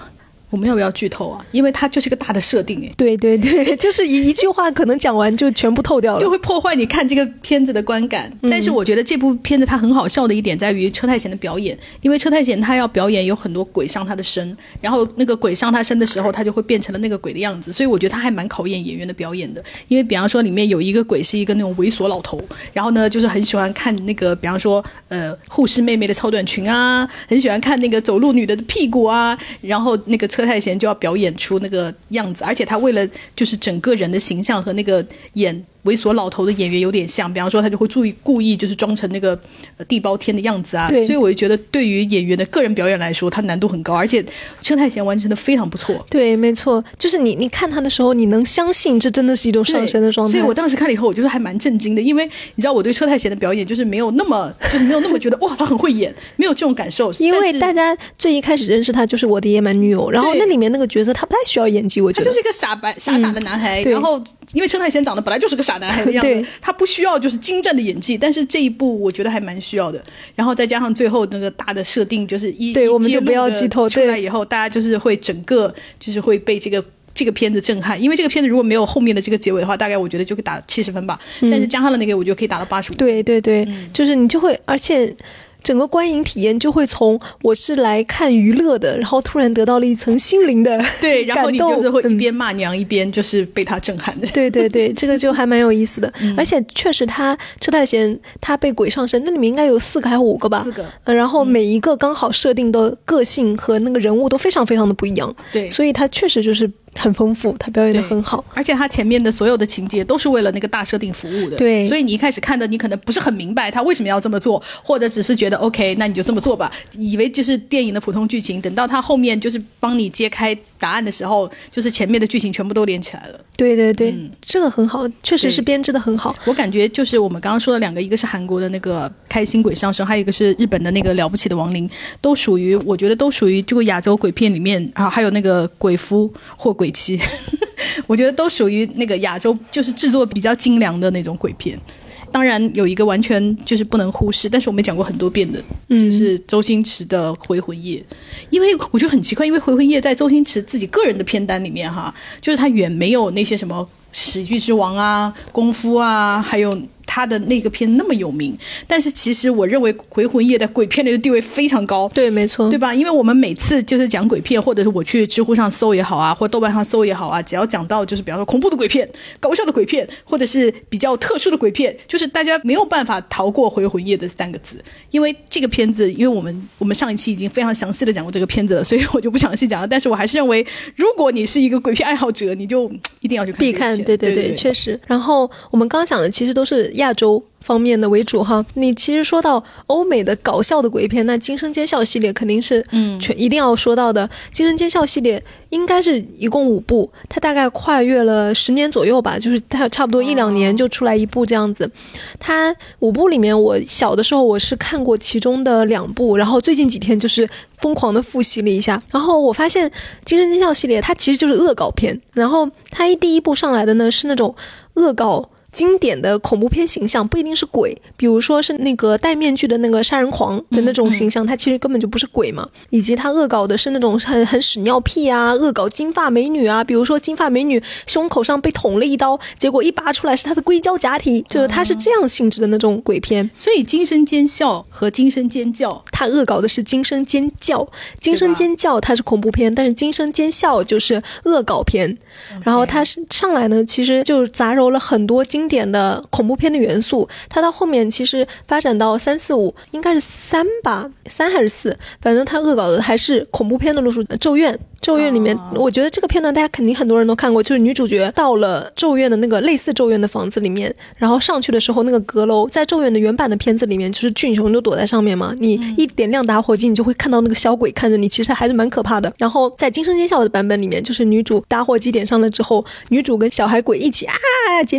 我们要不要剧透啊？因为它就是个大的设定诶。 对对对，就是一一句话可能讲完就全部透掉了， 就会破坏你看这个片子的观感、嗯、但是我觉得这部片子它很好笑的一点在于车太贤的表演，因为车太贤他要表演有很多鬼上他的身，然后那个鬼上他身的时候他就会变成了那个鬼的样子，所以我觉得他还蛮考验演员的表演的。因为比方说里面有一个鬼是一个那种猥琐老头，然后呢就是很喜欢看那个比方说呃护士妹妹的超短裙啊，很喜欢看那个走路女的屁股啊，然后那个车太贤就要表演出那个样子，而且他为了就是整个人的形象和那个演猥琐老头的演员有点像，比方说他就会注意故意就是装成那个、呃、地包天的样子啊，所以我就觉得对于演员的个人表演来说他难度很高，而且车太贤完成的非常不错。 对，没错，就是你你看他的时候你能相信这真的是一种上身的状态， 所以我当时看了以后我觉得还蛮震惊的，因为你知道我对车太贤的表演就是没有那么就是没有那么觉得哇他很会演，没有这种感受， 因为大家最一开始认识他就是我的野蛮女友，然后那里面那个角色他不太需要演技，我觉得他就是一个傻白傻傻的男孩、嗯、然后因为车太贤长得本来就是个傻男孩的样子他不需要就是精湛的演技，但是这一部我觉得还蛮需要的，然后再加上最后那个大的设定就是一对我们就不要剧透出来以后大家就是会整个就是会被这个这个片子震撼，因为这个片子如果没有后面的这个结尾的话大概我觉得就可以打七十分吧、嗯、但是加上了那个我觉得可以打到八十五。 对对对、嗯、就是你就会而且整个观影体验就会从我是来看娱乐的，然后突然得到了一层心灵的对，然后你就是会一边骂娘、嗯、一边就是被他震撼的。 对对对，这个就还蛮有意思的、嗯、而且确实他车太贤他被鬼上身那里面应该有四个还有五个吧， 四个、 呃、然后每一个刚好设定的个性和那个人物都非常非常的不一样， 对， 所以他确实就是很丰富，他表演得很好， 而且他前面的所有的情节都是为了那个大设定服务的， 对， 所以你一开始看的你可能不是很明白他为什么要这么做，或者只是觉得 OK 那你就这么做吧，以为就是电影的普通剧情，等到他后面就是帮你揭开答案的时候就是前面的剧情全部都连起来了。 对对对、嗯、这个很好，确实是编织的很好。 我感觉就是我们刚刚说的两个，一个是韩国的那个开心鬼上身，还有一个是日本的那个了不起的亡灵，都属于我觉得都属于这个亚洲鬼片里面啊，还有那个鬼夫或鬼妻我觉得都属于那个亚洲就是制作比较精良的那种鬼片。当然有一个完全就是不能忽视，但是我们讲过很多遍的、嗯、就是周星驰的回魂夜。因为我觉得很奇怪，因为回魂夜在周星驰自己个人的片单里面哈，就是他远没有那些什么喜剧之王啊、功夫啊，还有他的那个片那么有名，但是其实我认为回魂夜在鬼片里的地位非常高。 对，没错， 对吧？因为我们每次就是讲鬼片，或者是我去知乎上搜也好啊，或豆瓣上搜也好啊，只要讲到就是比方说恐怖的鬼片、搞笑的鬼片，或者是比较特殊的鬼片，就是大家没有办法逃过回魂夜的三个字。因为这个片子，因为我们我们上一期已经非常详细的讲过这个片子了，所以我就不详细讲了，但是我还是认为如果你是一个鬼片爱好者，你就一定要去看必看。对对 对, 对, 对，确实。然后我们刚刚讲的其实都是亚洲方面的为主哈。你其实说到欧美的搞笑的鬼片，那惊声尖笑系列肯定是嗯全一定要说到的。惊声尖笑系列应该是一共五部，它大概跨越了十年左右吧，就是它差不多一两年就出来一部这样子。它五部里面，我小的时候我是看过其中的两部，然后最近几天就是疯狂的复习了一下，然后我发现惊声尖笑系列它其实就是恶搞片，然后它一第一部上来的呢是那种恶搞经典的恐怖片形象，不一定是鬼，比如说是那个戴面具的那个杀人狂的那种形象，他其实根本就不是鬼嘛。以及他恶搞的是那种很很屎尿屁啊，恶搞金发美女啊，比如说金发美女胸口上被捅了一刀，结果一拔出来是她的硅胶假体，就是他是这样性质的那种鬼片。 所以惊声尖笑和惊声尖叫， 他恶搞的是惊声尖叫，惊声尖叫它是恐怖片，但是惊声尖笑就是恶搞片。然后他是上来呢，其实就杂糅了很多经典的恐怖片的元素，他到后面其实发展到三四五，应该是三吧，三还是四，反正他恶搞的还是恐怖片的路数。咒怨咒怨里面、哦、我觉得这个片段大家肯定很多人都看过，就是女主角到了咒怨的那个类似咒怨的房子里面，然后上去的时候那个阁楼在咒怨的原版的片子里面就是俊雄就躲在上面嘛，你一点亮打火机你就会看到那个小鬼看着你，其实还是蛮可怕的。然后在惊声尖笑的版本里面，就是女主打火机点上了之后，女主跟小孩鬼一起啊尖叫，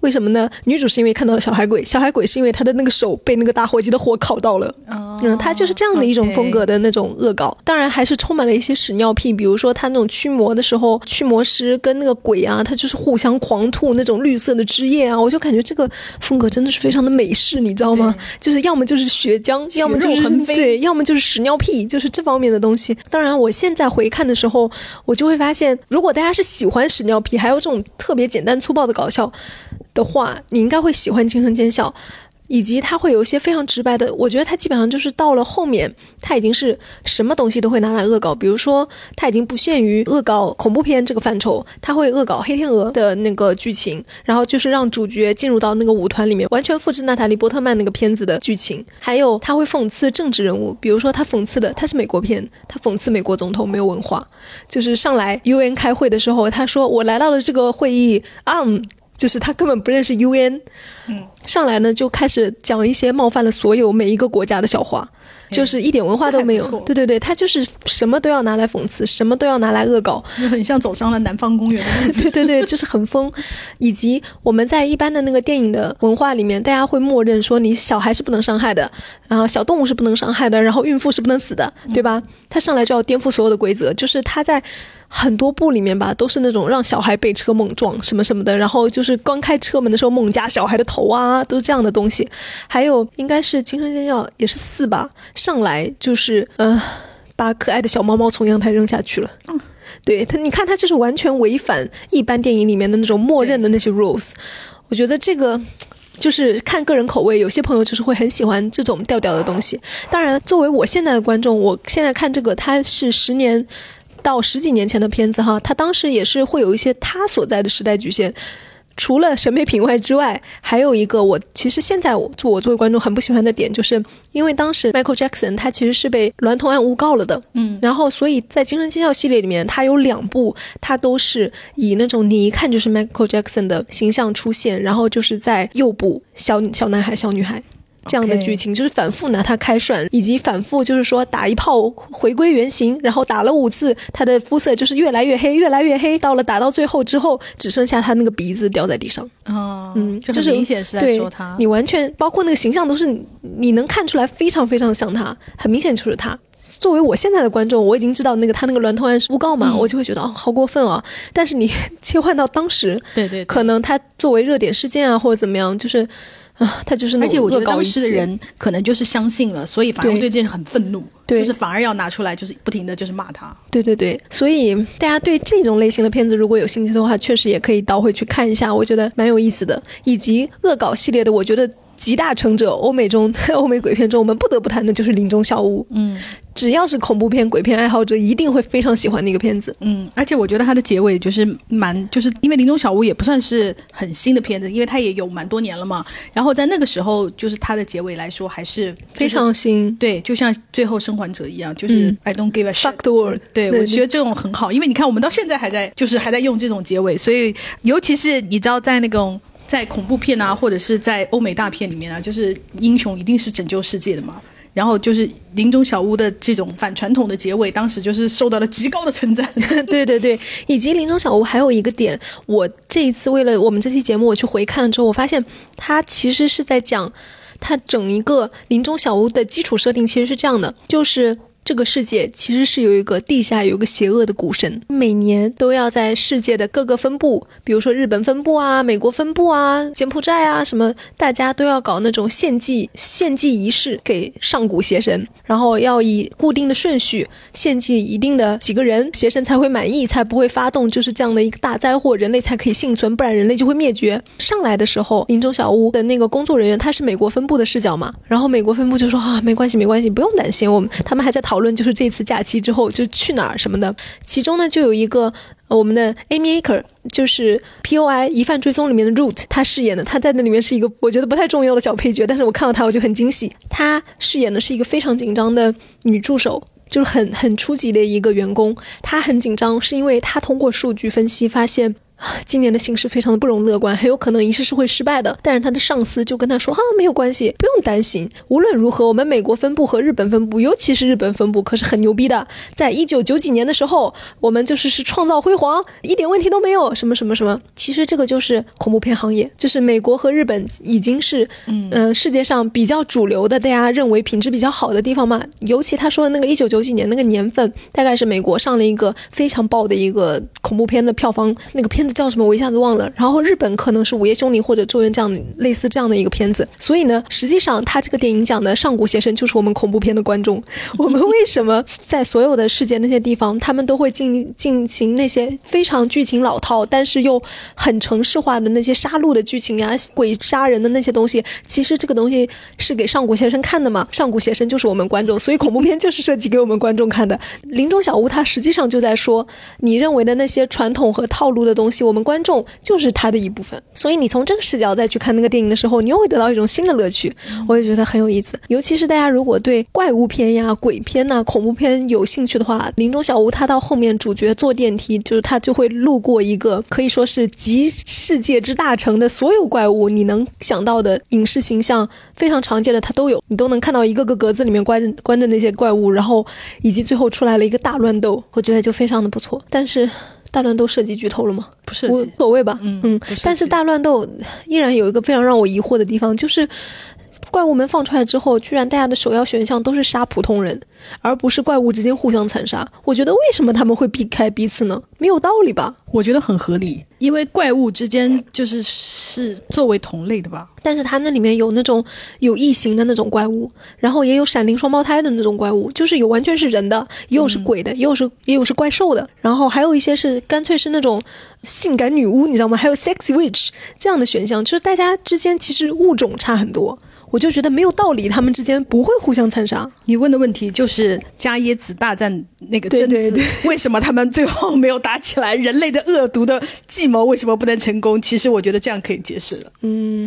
为什么呢？女主是因为看到了小海鬼，小海鬼是因为他的那个手被那个打火机的火烤到了。 哦、 嗯，他就是这样的一种风格的那种恶搞。当然还是充满了一些屎尿屁，比如说他那种驱魔的时候，驱魔师跟那个鬼啊，他就是互相狂吐那种绿色的汁液啊，我就感觉这个风格真的是非常的美式，你知道吗？就是要么就是血浆，要么就是对，要么就是屎尿屁，就是这方面的东西。当然我现在回看的时候，我就会发现，如果大家是喜欢屎尿屁还有这种特别简单粗暴的搞笑的话，你应该会喜欢惊声尖笑，以及它会有一些非常直白的，我觉得它基本上就是到了后面，它已经是什么东西都会拿来恶搞。比如说它已经不限于恶搞恐怖片这个范畴，它会恶搞黑天鹅的那个剧情，然后就是让主角进入到那个舞团里面，完全复制娜塔莉波特曼那个片子的剧情。还有它会讽刺政治人物，比如说它讽刺的，它是美国片，它讽刺美国总统没有文化，就是上来 U N 开会的时候，他说我来到了这个会议啊、嗯就是他根本不认识 U N， 嗯， 上来呢就开始讲一些冒犯了所有每一个国家的笑话，就是一点文化都没有。对对对，他就是什么都要拿来讽刺，什么都要拿来恶搞， 就很像走上了南方公园的路子。 对对对，就是很疯。以及我们在一般的那个电影的文化里面，大家会默认说你小孩是不能伤害的，然后小动物是不能伤害的，然后孕妇是不能死的，对吧？他上来就要颠覆所有的规则，就是他在很多部里面吧，都是那种让小孩被车猛撞什么什么的，然后就是刚开车门的时候猛夹小孩的头啊，都是这样的东西。还有应该是惊声尖叫也是四吧，上来就是呃把可爱的小猫猫从阳台扔下去了。嗯，对他，你看他就是完全违反一般电影里面的那种默认的那些 rules。我觉得这个就是看个人口味，有些朋友就是会很喜欢这种调调的东西。当然作为我现在的观众，我现在看这个它是十年到十几年前的片子哈，它当时也是会有一些它所在的时代局限。除了审美品外之外，还有一个我其实现在我我作为观众很不喜欢的点，就是因为当时 Michael Jackson 他其实是被娈童案诬告了的，嗯，然后所以在惊声尖叫系列里面，他有两部他都是以那种你一看就是 Michael Jackson 的形象出现，然后就是在诱捕小小男孩小女孩这样的剧情， okay. 就是反复拿它开涮，以及反复就是说打一炮回归原形，然后打了五次，他的肤色就是越来越黑越来越黑，到了打到最后之后只剩下他那个鼻子掉在地上。 哦，嗯，就很明显是在说他， 就是，你完全包括那个形象都是你能看出来非常非常像他，很明显就是他。作为我现在的观众，我已经知道那个他那个娈童案是诬告嘛，嗯，我就会觉得哦好过分啊。但是你切换到当时， 对 对, 对， 可能他作为热点事件啊或者怎么样，就是啊，他就是那种恶搞一切。而且我觉得当时的人可能就是相信了，所以反而对这件事很愤怒，对，就是反而要拿出来，就是不停的就是骂他。 对对对，所以大家对这种类型的片子如果有兴趣的话，确实也可以倒回去看一下，我觉得蛮有意思的。以及恶搞系列的，我觉得集大成者，欧美中欧美鬼片中，我们不得不谈的就是林中小屋。嗯，只要是恐怖片鬼片爱好者一定会非常喜欢那个片子。 嗯，而且我觉得它的结尾就是蛮就是因为林中小屋也不算是很新的片子，因为它也有蛮多年了嘛，然后在那个时候就是它的结尾来说还是、就是、 非常新。 对，就像最后生还者一样，就是、嗯、I don't give a shit fuck the world。 对，我觉得这种很好，因为你看我们到现在还在就是还在用这种结尾，所以尤其是你知道在那种在恐怖片啊或者是在欧美大片里面啊，就是英雄一定是拯救世界的嘛，然后就是林中小屋的这种反传统的结尾当时就是受到了极高的称赞。 对对对，以及林中小屋还有一个点，我这一次为了我们这期节目我去回看了之后，我发现它其实是在讲它整一个林中小屋的基础设定其实是这样的，就是这个世界其实是有一个地下有一个邪恶的股神，每年都要在世界的各个分部，比如说日本分部啊、美国分部啊、柬埔寨啊什么，大家都要搞那种献祭献祭仪式给上古邪神，然后要以固定的顺序献祭一定的几个人，邪神才会满意，才不会发动就是这样的一个大灾祸，人类才可以幸存，不然人类就会灭绝。上来的时候林中小屋的那个工作人员他是美国分部的视角嘛，然后美国分部就说啊没关系没关系不用担心，我们他们还在讨论就是这次假期之后就去哪儿什么的。其中呢就有一个呃、我们的 Amy Acker 就是 P O I 疑犯追踪里面的 Root 他饰演的，他在那里面是一个我觉得不太重要的小配角，但是我看到他我就很惊喜。他饰演的是一个非常紧张的女助手，就是很很初级的一个员工。他很紧张是因为他通过数据分析发现今年的形势非常的不容乐观，很有可能一世是会失败的。但是他的上司就跟他说，哈，没有关系，不用担心，无论如何我们美国分部和日本分部，尤其是日本分部可是很牛逼的，在一九九几年的时候我们就是是创造辉煌，一点问题都没有，什么什么什么。其实这个就是恐怖片行业，就是美国和日本已经是嗯、呃、世界上比较主流的，大家认为品质比较好的地方嘛。尤其他说的那个一九九几年那个年份，大概是美国上了一个非常爆的一个恐怖片的票房，那个片子叫什么我一下子忘了，然后日本可能是午夜凶铃或者咒怨这样的类似这样的一个片子。所以呢，实际上他这个电影讲的上古邪神就是我们恐怖片的观众。我们为什么在所有的世界那些地方他们都会进进行那些非常剧情老套但是又很程式化的那些杀戮的剧情呀、鬼杀人的那些东西，其实这个东西是给上古邪神看的嘛，上古邪神就是我们观众，所以恐怖片就是设计给我们观众看的。林中小屋他实际上就在说，你认为的那些传统和套路的东西，我们观众就是它的一部分，所以你从这个视角再去看那个电影的时候，你又会得到一种新的乐趣，我也觉得很有意思。尤其是大家如果对怪物片呀、鬼片呐、恐怖片有兴趣的话，林中小屋他到后面主角坐电梯，就是他就会路过一个可以说是集世界之大成的所有怪物，你能想到的影视形象非常常见的他都有，你都能看到一个个格子里面关着关着那些怪物，然后以及最后出来了一个大乱斗，我觉得就非常的不错。但是大乱斗涉及剧透了吗？ 不涉及， 无所谓吧。 嗯嗯，但是大乱斗依然有一个非常让我疑惑的地方，就是怪物们放出来之后，居然大家的首要选项都是杀普通人，而不是怪物之间互相残杀。我觉得为什么他们会避开彼此呢？没有道理吧？ 我觉得很合理，因为怪物之间就是是作为同类的吧。 但是它那里面有那种有异形的那种怪物，然后也有闪灵双胞胎的那种怪物，就是有完全是人的，也有是鬼的，嗯、也有是也有是怪兽的，然后还有一些是干脆是那种性感女巫，你知道吗？还有 sexy witch 这样的选项，就是大家之间其实物种差很多。我就觉得没有道理，他们之间不会互相残杀。 你问的问题就是伽椰子大战那个贞子，对对对，为什么他们最后没有打起来？人类的恶毒的计谋为什么不能成功？其实我觉得这样可以解释了。 嗯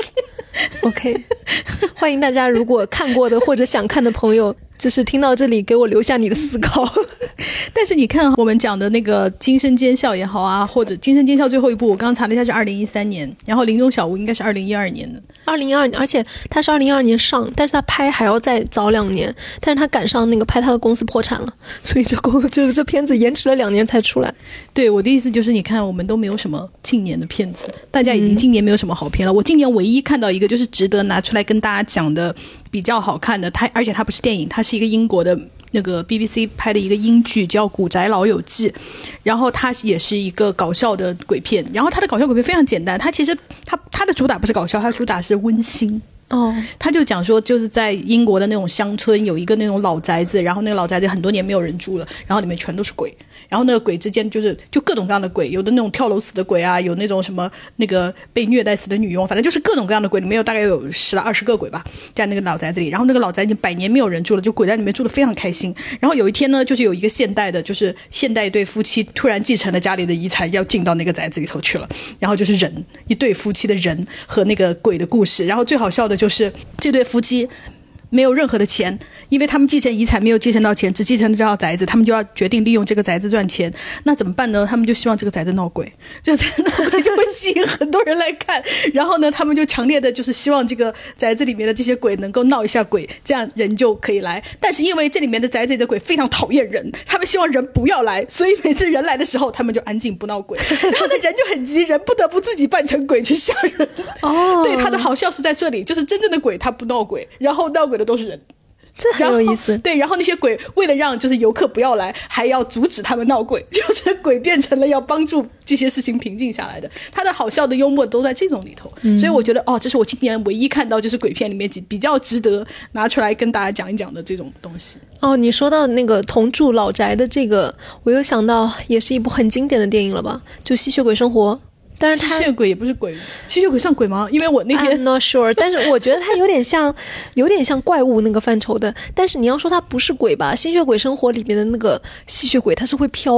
，OK， 欢迎大家如果看过的或者想看的朋友，就是听到这里给我留下你的思考。 但是你看我们讲的那个惊声尖笑也好啊，或者惊声尖笑最后一部我刚刚查了一下是二零一三年，然后林中小屋应该是二零一二年的。 二零一二年，而且他是二零一二年上，但是他拍还要再早两年，但是他赶上那个拍他的公司破产了，所以这公这这片子延迟了两年才出来。 对，我的意思就是你看我们都没有什么近年的片子，大家已经今年没有什么好片了、嗯、我今年唯一看到一个就是值得拿出来跟大家讲的比较好看的，它而且它不是电影，它是一个英国的那个 B B C 拍的一个英剧叫《古宅老友记》，然后它也是一个搞笑的鬼片，然后它的搞笑鬼片非常简单，它其实它它的主打不是搞笑，它的主打是温馨。哦，他就讲说就是在英国的那种乡村有一个那种老宅子，然后那个老宅子很多年没有人住了，然后里面全都是鬼，然后那个鬼之间就是就各种各样的鬼，有的那种跳楼死的鬼啊，有那种什么那个被虐待死的女佣，反正就是各种各样的鬼，里面有大概有十来二十个鬼吧，在那个老宅子里，然后那个老宅子百年没有人住了，就鬼在里面住得非常开心。然后有一天呢，就是有一个现代的就是现代一对夫妻突然继承了家里的遗产，要进到那个宅子里头去了，然后就是人一对夫妻的人和那个鬼的故事。然后最好笑的就是这对夫妻没有任何的钱，因为他们继承遗产没有继承到钱，只继承了这套宅子，他们就要决定利用这个宅子赚钱。那怎么办呢？他们就希望这个宅子闹鬼，这个宅子闹鬼就会吸引很多人来看，然后呢他们就强烈的就是希望这个宅子里面的这些鬼能够闹一下鬼，这样人就可以来。但是因为这里面的宅子里的鬼非常讨厌人，他们希望人不要来，所以每次人来的时候他们就安静不闹鬼，然后呢人就很急，人不得不自己扮成鬼去吓人。哦，对，他的好笑是在这里，就是真正的鬼他不闹鬼，然后闹鬼的都是人， 这很有意思。 对，然后那些鬼为了让就是游客不要来，还要阻止他们闹鬼，就是鬼变成了要帮助这些事情平静下来的。他的好笑的幽默都在这种里头、嗯、所以我觉得哦，这是我今年唯一看到就是鬼片里面比较值得拿出来跟大家讲一讲的这种东西。 哦，你说到那个同住老宅的这个，我又想到也是一部很经典的电影了吧，就吸血鬼生活。但是他吸血鬼也不是鬼，吸血鬼算鬼吗？因为我那天 I'm not sure， 但是我觉得它有点像有点像怪物那个范畴的。但是你要说它不是鬼吧，吸血鬼生活里面的那个吸血鬼它是会飘的，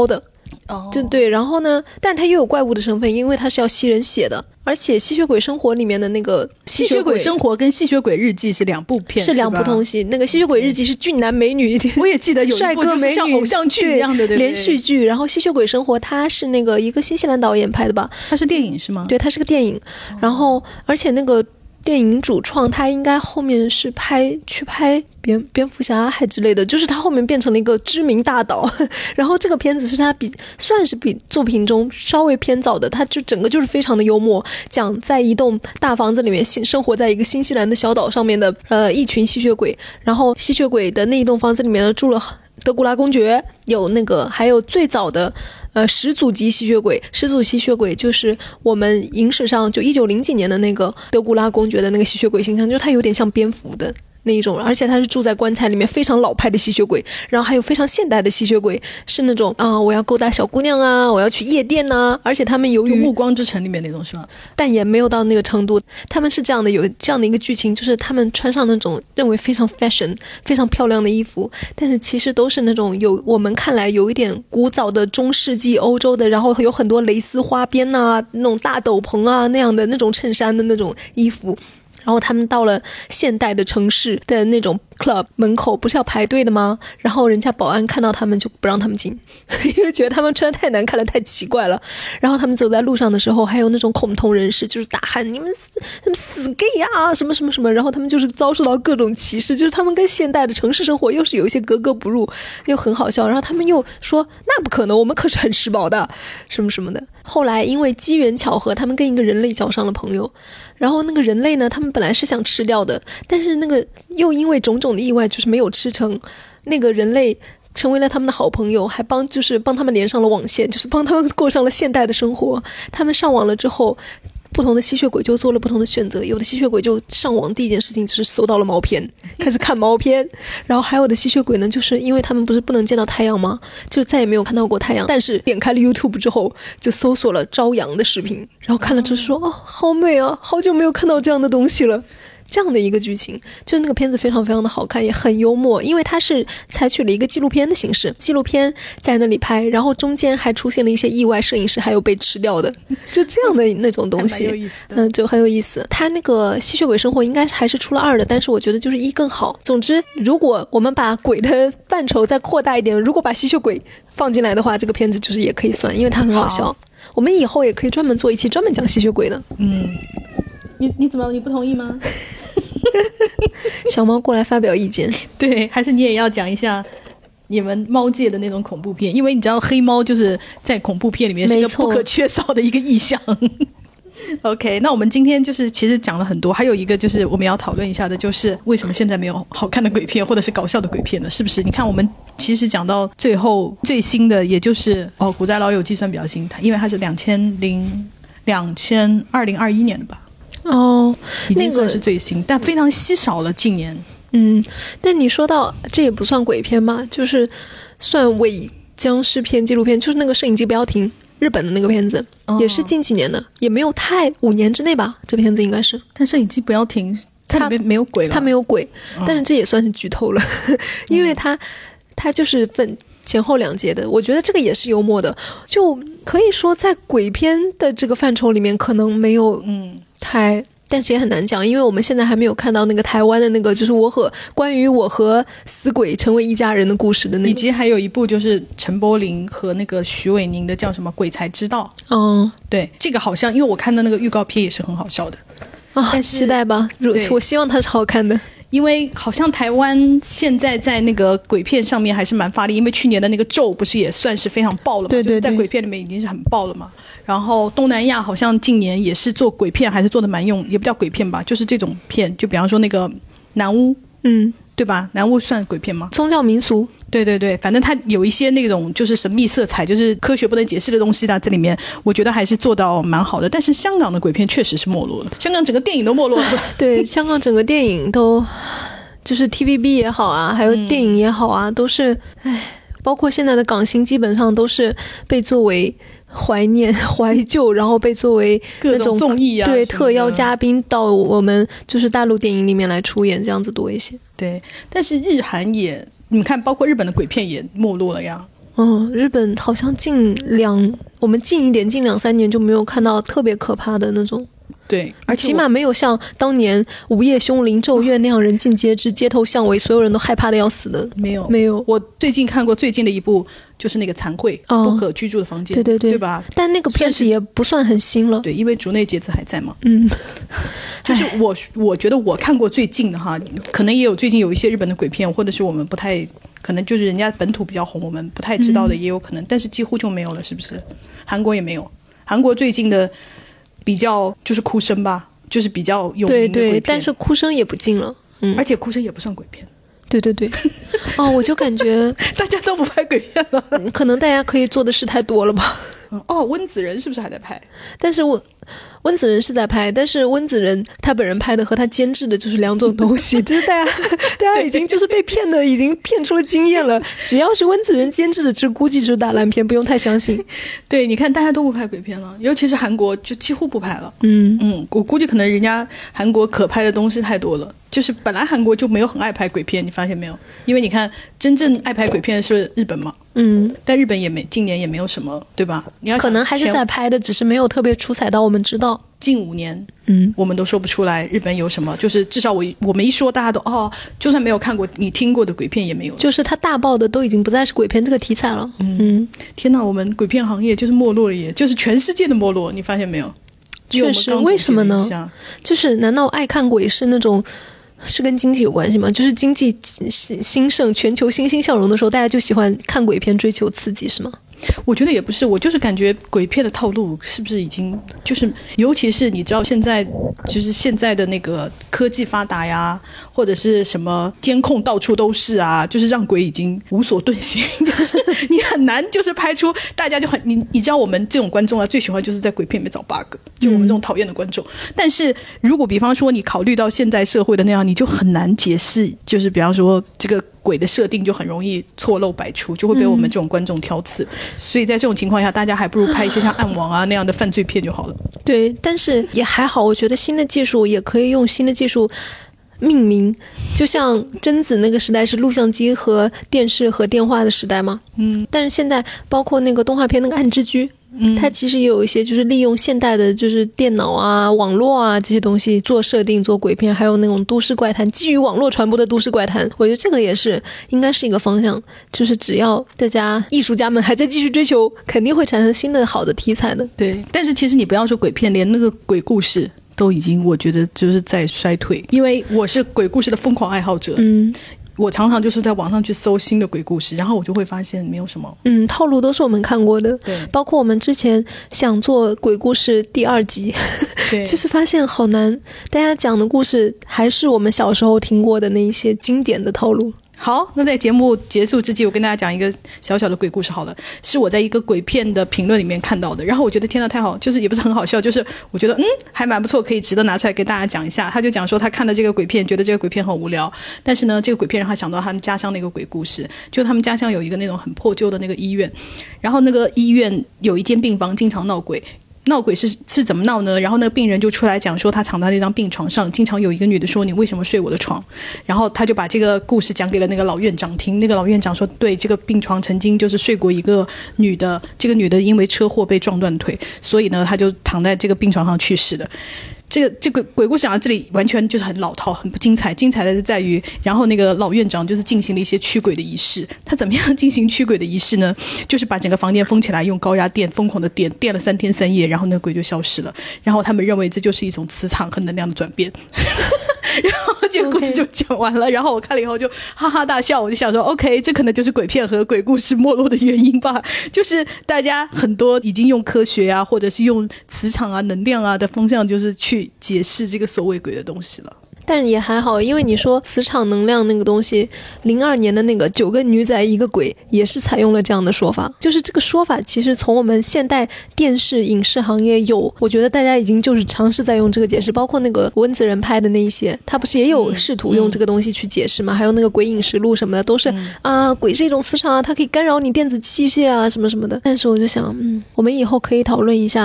哦， 就对，然后呢，但是它又有怪物的成分，因为它是要吸人血的。而且吸血鬼生活里面的那个吸血鬼生活跟吸血鬼日记是两部片， 是两部东西。那个吸血鬼日记是俊男美女， 我也记得有一部就是像偶像剧一样的，对连续剧。然后吸血鬼生活它是那个一个新西兰导演拍的吧？ 它是电影是吗？ 对，它是个电影。然后而且那个电影主创他应该后面是拍去拍蝙蝙蝠侠还之类的，就是他后面变成了一个知名大导。然后这个片子是他比算是比作品中稍微偏早的，他就整个就是非常的幽默，讲在一栋大房子里面生活在一个新西兰的小岛上面的呃一群吸血鬼，然后吸血鬼的那一栋房子里面呢住了德古拉公爵，有那个还有最早的呃始祖级吸血鬼，始祖吸血鬼就是我们影史上就一九零几年的那个德古拉公爵的那个吸血鬼形象，就是他有点像蝙蝠的那一种，而且他是住在棺材里面，非常老派的吸血鬼。然后还有非常现代的吸血鬼，是那种啊，我要勾搭小姑娘啊，我要去夜店啊，而且他们由于暮光之城里面那种是吧？ 但也没有到那个程度。他们是这样的，有这样的一个剧情，就是他们穿上那种认为非常 fashion 非常漂亮的衣服，但是其实都是那种有我们看来有一点古早的中世纪欧洲的，然后有很多蕾丝花边啊，那种大斗篷啊那样的那种衬衫的那种衣服。然后他们到了现代的城市的那种 club 门口不是要排队的吗？然后人家保安看到他们就不让他们进，因为觉得他们穿太难看了，太奇怪了。然后他们走在路上的时候还有那种恐同人士，就是大喊你们死什么死 gay 啊什么什么什么，然后他们就是遭受到各种歧视，就是他们跟现代的城市生活又是有一些格格不入，又很好笑。然后他们又说那不可能，我们可是很时髦的什么什么的。后来因为机缘巧合，他们跟一个人类交上了朋友，然后那个人类呢，他们本来是想吃掉的，但是那个又因为种种的意外就是没有吃成，那个人类成为了他们的好朋友，还帮就是帮他们连上了网线，就是帮他们过上了现代的生活。他们上网了之后，不同的吸血鬼就做了不同的选择，有的吸血鬼就上网第一件事情就是搜到了毛片，开始看毛片。然后还有的吸血鬼呢，就是因为他们不是不能见到太阳吗，就再也没有看到过太阳，但是点开了 YouTube 之后就搜索了朝阳的视频，然后看了之后说哦好美啊，好久没有看到这样的东西了。这样的一个剧情，就是那个片子非常非常的好看，也很幽默，因为它是采取了一个纪录片的形式，纪录片在那里拍，然后中间还出现了一些意外，摄影师还有被吃掉的，就这样的那种东西，嗯，就很有意思。它那个吸血鬼生活应该还是出了二的，但是我觉得就是一更好。总之，如果我们把鬼的范畴再扩大一点，如果把吸血鬼放进来的话，这个片子就是也可以算，因为它很好笑。我们以后也可以专门做一期专门讲吸血鬼的。 嗯，你你怎么你不同意吗？ 小猫过来发表意见。 对，还是你也要讲一下你们猫界的那种恐怖片，因为你知道黑猫就是在恐怖片里面是一个不可缺少的一个意象。OK， 那我们今天就是其实讲了很多，还有一个就是我们要讨论一下的，就是为什么现在没有好看的鬼片或者是搞笑的鬼片呢？是不是？你看我们其实讲到最后最新的，也就是哦，《古宅老友记》算比较新，因为它是两千零两千二零二一年的吧。 哦， 已经算是最新，那个，但非常稀少了近年。 嗯，但你说到这也不算鬼片吧，就是算伪僵尸片、纪录片，就是那个摄影机不要停，日本的那个片子，哦，也是近几年的，也没有太五年之内吧，这片子应该是。 但摄影机不要停，它里面没有鬼了， 它没有鬼，哦，但是这也算是剧透了，因为它它就是分前后两节的，我觉得这个也是幽默的，就可以说在鬼片的这个范畴里面可能没有嗯太，但是也很难讲，因为我们现在还没有看到那个台湾的那个就是我和关于我和死鬼成为一家人的故事的那个， 以及还有一部就是陈柏霖和那个徐伟宁的叫什么鬼才知道。 哦， 对，这个好像因为我看到那个预告片也是很好笑的啊，但是期待吧，我希望它是好看的。 因为好像台湾现在在那个鬼片上面还是蛮发力，因为去年的那个咒不是也算是非常爆了嘛， 对对对， 就是在鬼片里面已经是很爆了嘛。然后东南亚好像近年也是做鬼片，还是做的蛮用，也不叫鬼片吧，就是这种片，就比方说那个南巫， 嗯， 对吧？南巫算鬼片吗？ 宗教民俗。 对对对，反正它有一些那种就是神秘色彩，就是科学不能解释的东西在这里面，我觉得还是做到蛮好的。但是香港的鬼片确实是没落了，香港整个电影都没落了。 对，香港整个电影都就是 T V B 也好啊，还有电影也好啊，嗯，都是唉，包括现在的港星基本上都是被作为怀念怀旧，然后被作为那种综艺啊， 对特邀嘉宾到我们就是大陆电影里面来出演，这样子多一些。 对，但是日韩也你们看，包括日本的鬼片也没落了呀。 嗯，日本好像近两我们近一点近两三年就没有看到特别可怕的那种。 对，而且起码没有像当年午夜凶铃咒怨那样人尽皆知，街头巷尾所有人都害怕的要死的。 没有没有。 我最近看过最近的一部就是那个残会、哦、不可居住的房间， 对对对， 对吧？ 但那个片子也不算很新了， 对，因为竹内结子还在嘛。 嗯， 就是我我觉得我看过最近的哈，可能也有最近有一些日本的鬼片，或者是我们不太可能就是人家本土比较红，我们不太知道的也有可能，嗯、但是几乎就没有了，是不是？韩国也没有，韩国最近的比较就是哭声吧。就是比较有名的鬼片， 对对，但是哭声也不近了，嗯， 而且哭声也不算鬼片， 对对对，哦，我就感觉大家都不拍鬼片了， 可能大家可以做的事太多了吧。 哦，温子仁是不是还在拍？ 但是我温子仁是在拍，但是温子仁他本人拍的和他监制的就是两种东西，就是大家大家已经就是被骗的，已经骗出了经验了。只要是温子仁监制的，这估计就是大烂片，不用太相信。 对，你看大家都不拍鬼片了，尤其是韩国就几乎不拍了。 嗯嗯，我估计可能人家韩国可拍的东西太多了。就是本来韩国就没有很爱拍鬼片，你发现没有？因为你看真正爱拍鬼片的是日本嘛， 嗯， 但日本也没今年也没有什么，对吧？你要可能还是在拍的，只是没有特别出彩到我们知道。 近五年， 嗯， 我们都说不出来日本有什么，就是至少我我们一说，大家都哦，就算没有看过你听过的鬼片也没有， 就是他大爆的都已经不再是鬼片这个题材了。 嗯，嗯天哪，我们鬼片行业就是没落了耶，就是全世界的没落，你发现没有？ 确实，为什么呢？就是难道爱看鬼是那种？是跟经济有关系吗？就是经济兴盛、全球欣欣向荣的时候，大家就喜欢看鬼片，追求刺激，是吗？ 我觉得也不是，我就是感觉鬼片的套路是不是已经就是，尤其是你知道现在就是现在的那个科技发达呀，或者是什么监控到处都是啊，就是让鬼已经无所遁形，就是你很难就是拍出大家就很你你知道我们这种观众啊最喜欢就是在鬼片里面找 bug， 就我们这种讨厌的观众。嗯、但是如果比方说你考虑到现在社会的那样，你就很难解释，就是比方说这个。鬼的设定就很容易错漏百出，就会被我们这种观众挑刺、嗯、所以在这种情况下大家还不如拍一些像暗网啊那样的犯罪片就好了。 对，但是也还好，我觉得新的技术也可以用新的技术命名，就像贞子那个时代是录像机和电视和电话的时代嘛，嗯，但是现在包括那个动画片那个暗之居，嗯，它其实也有一些就是利用现代的就是电脑啊网络啊这些东西做设定做鬼片，还有那种都市怪谈，基于网络传播的都市怪谈，我觉得这个也是应该是一个方向，就是只要大家艺术家们还在继续追求，肯定会产生新的好的题材的。 对，但是其实你不要说鬼片，连那个鬼故事都已经我觉得就是在衰退，因为我是鬼故事的疯狂爱好者，嗯，我常常就是在网上去搜新的鬼故事，然后我就会发现没有什么， 嗯，套路都是我们看过的， 对， 包括我们之前想做鬼故事第二集，对，就是发现好难，大家讲的故事还是我们小时候听过的那一些经典的套路。 好，那在节目结束之际，我跟大家讲一个小小的鬼故事好了，是我在一个鬼片的评论里面看到的，然后我觉得天哪太好，就是也不是很好笑，就是我觉得嗯还蛮不错，可以值得拿出来给大家讲一下。他就讲说他看了这个鬼片，觉得这个鬼片很无聊，但是呢这个鬼片让他想到他们家乡的一个鬼故事，就他们家乡有一个那种很破旧的那个医院，然后那个医院有一间病房经常闹鬼，闹鬼是是怎么闹呢？然后那个病人就出来讲说，他躺在那张病床上，经常有一个女的说你为什么睡我的床？然后他就把这个故事讲给了那个老院长听。那个老院长说，对，这个病床曾经就是睡过一个女的，这个女的因为车祸被撞断腿，所以呢，她就躺在这个病床上去世的。这个这个鬼故事讲到这里完全就是很老套，很不精彩。精彩的是在于，然后那个老院长就是进行了一些驱鬼的仪式。他怎么样进行驱鬼的仪式呢？就是把整个房间封起来，用高压电疯狂的电，电了三天三夜，然后那个鬼就消失了。然后他们认为这就是一种磁场和能量的转变。然后这个故事就讲完了， okay. 然后我看了以后就哈哈大笑，我就想说 OK， 这可能就是鬼片和鬼故事没落的原因吧，就是大家很多已经用科学啊或者是用磁场啊能量啊的方向就是去解释这个所谓鬼的东西了。 但也还好，因为你说磁场能量那个东西，零二年的那个九个女仔一个鬼也是采用了这样的说法，就是这个说法其实从我们现代电视影视行业有，我觉得大家已经就是尝试在用这个解释，包括那个温子仁拍的那一些，他不是也有试图用这个东西去解释吗？嗯、还有那个鬼影实录什么的，都是、嗯、啊，鬼是一种磁场啊，它可以干扰你电子器械啊什么什么的。但是我就想，嗯，我们以后可以讨论一下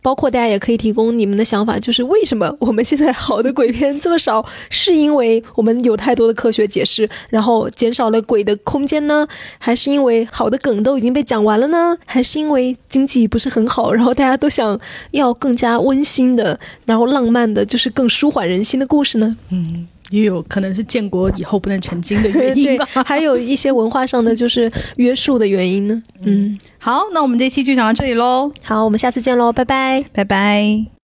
包括大家也可以提供你们的想法，就是为什么我们现在好的鬼片这么少？是因为我们有太多的科学解释，然后减少了鬼的空间呢？还是因为好的梗都已经被讲完了呢？还是因为经济不是很好，然后大家都想要更加温馨的，然后浪漫的，就是更舒缓人心的故事呢？ 嗯，也有可能是建国以后不能成精的原因吧。 还有一些文化上的就是约束的原因呢。嗯， 好，那我们这期就讲到这里咯。 好，我们下次见咯，拜拜， 拜拜。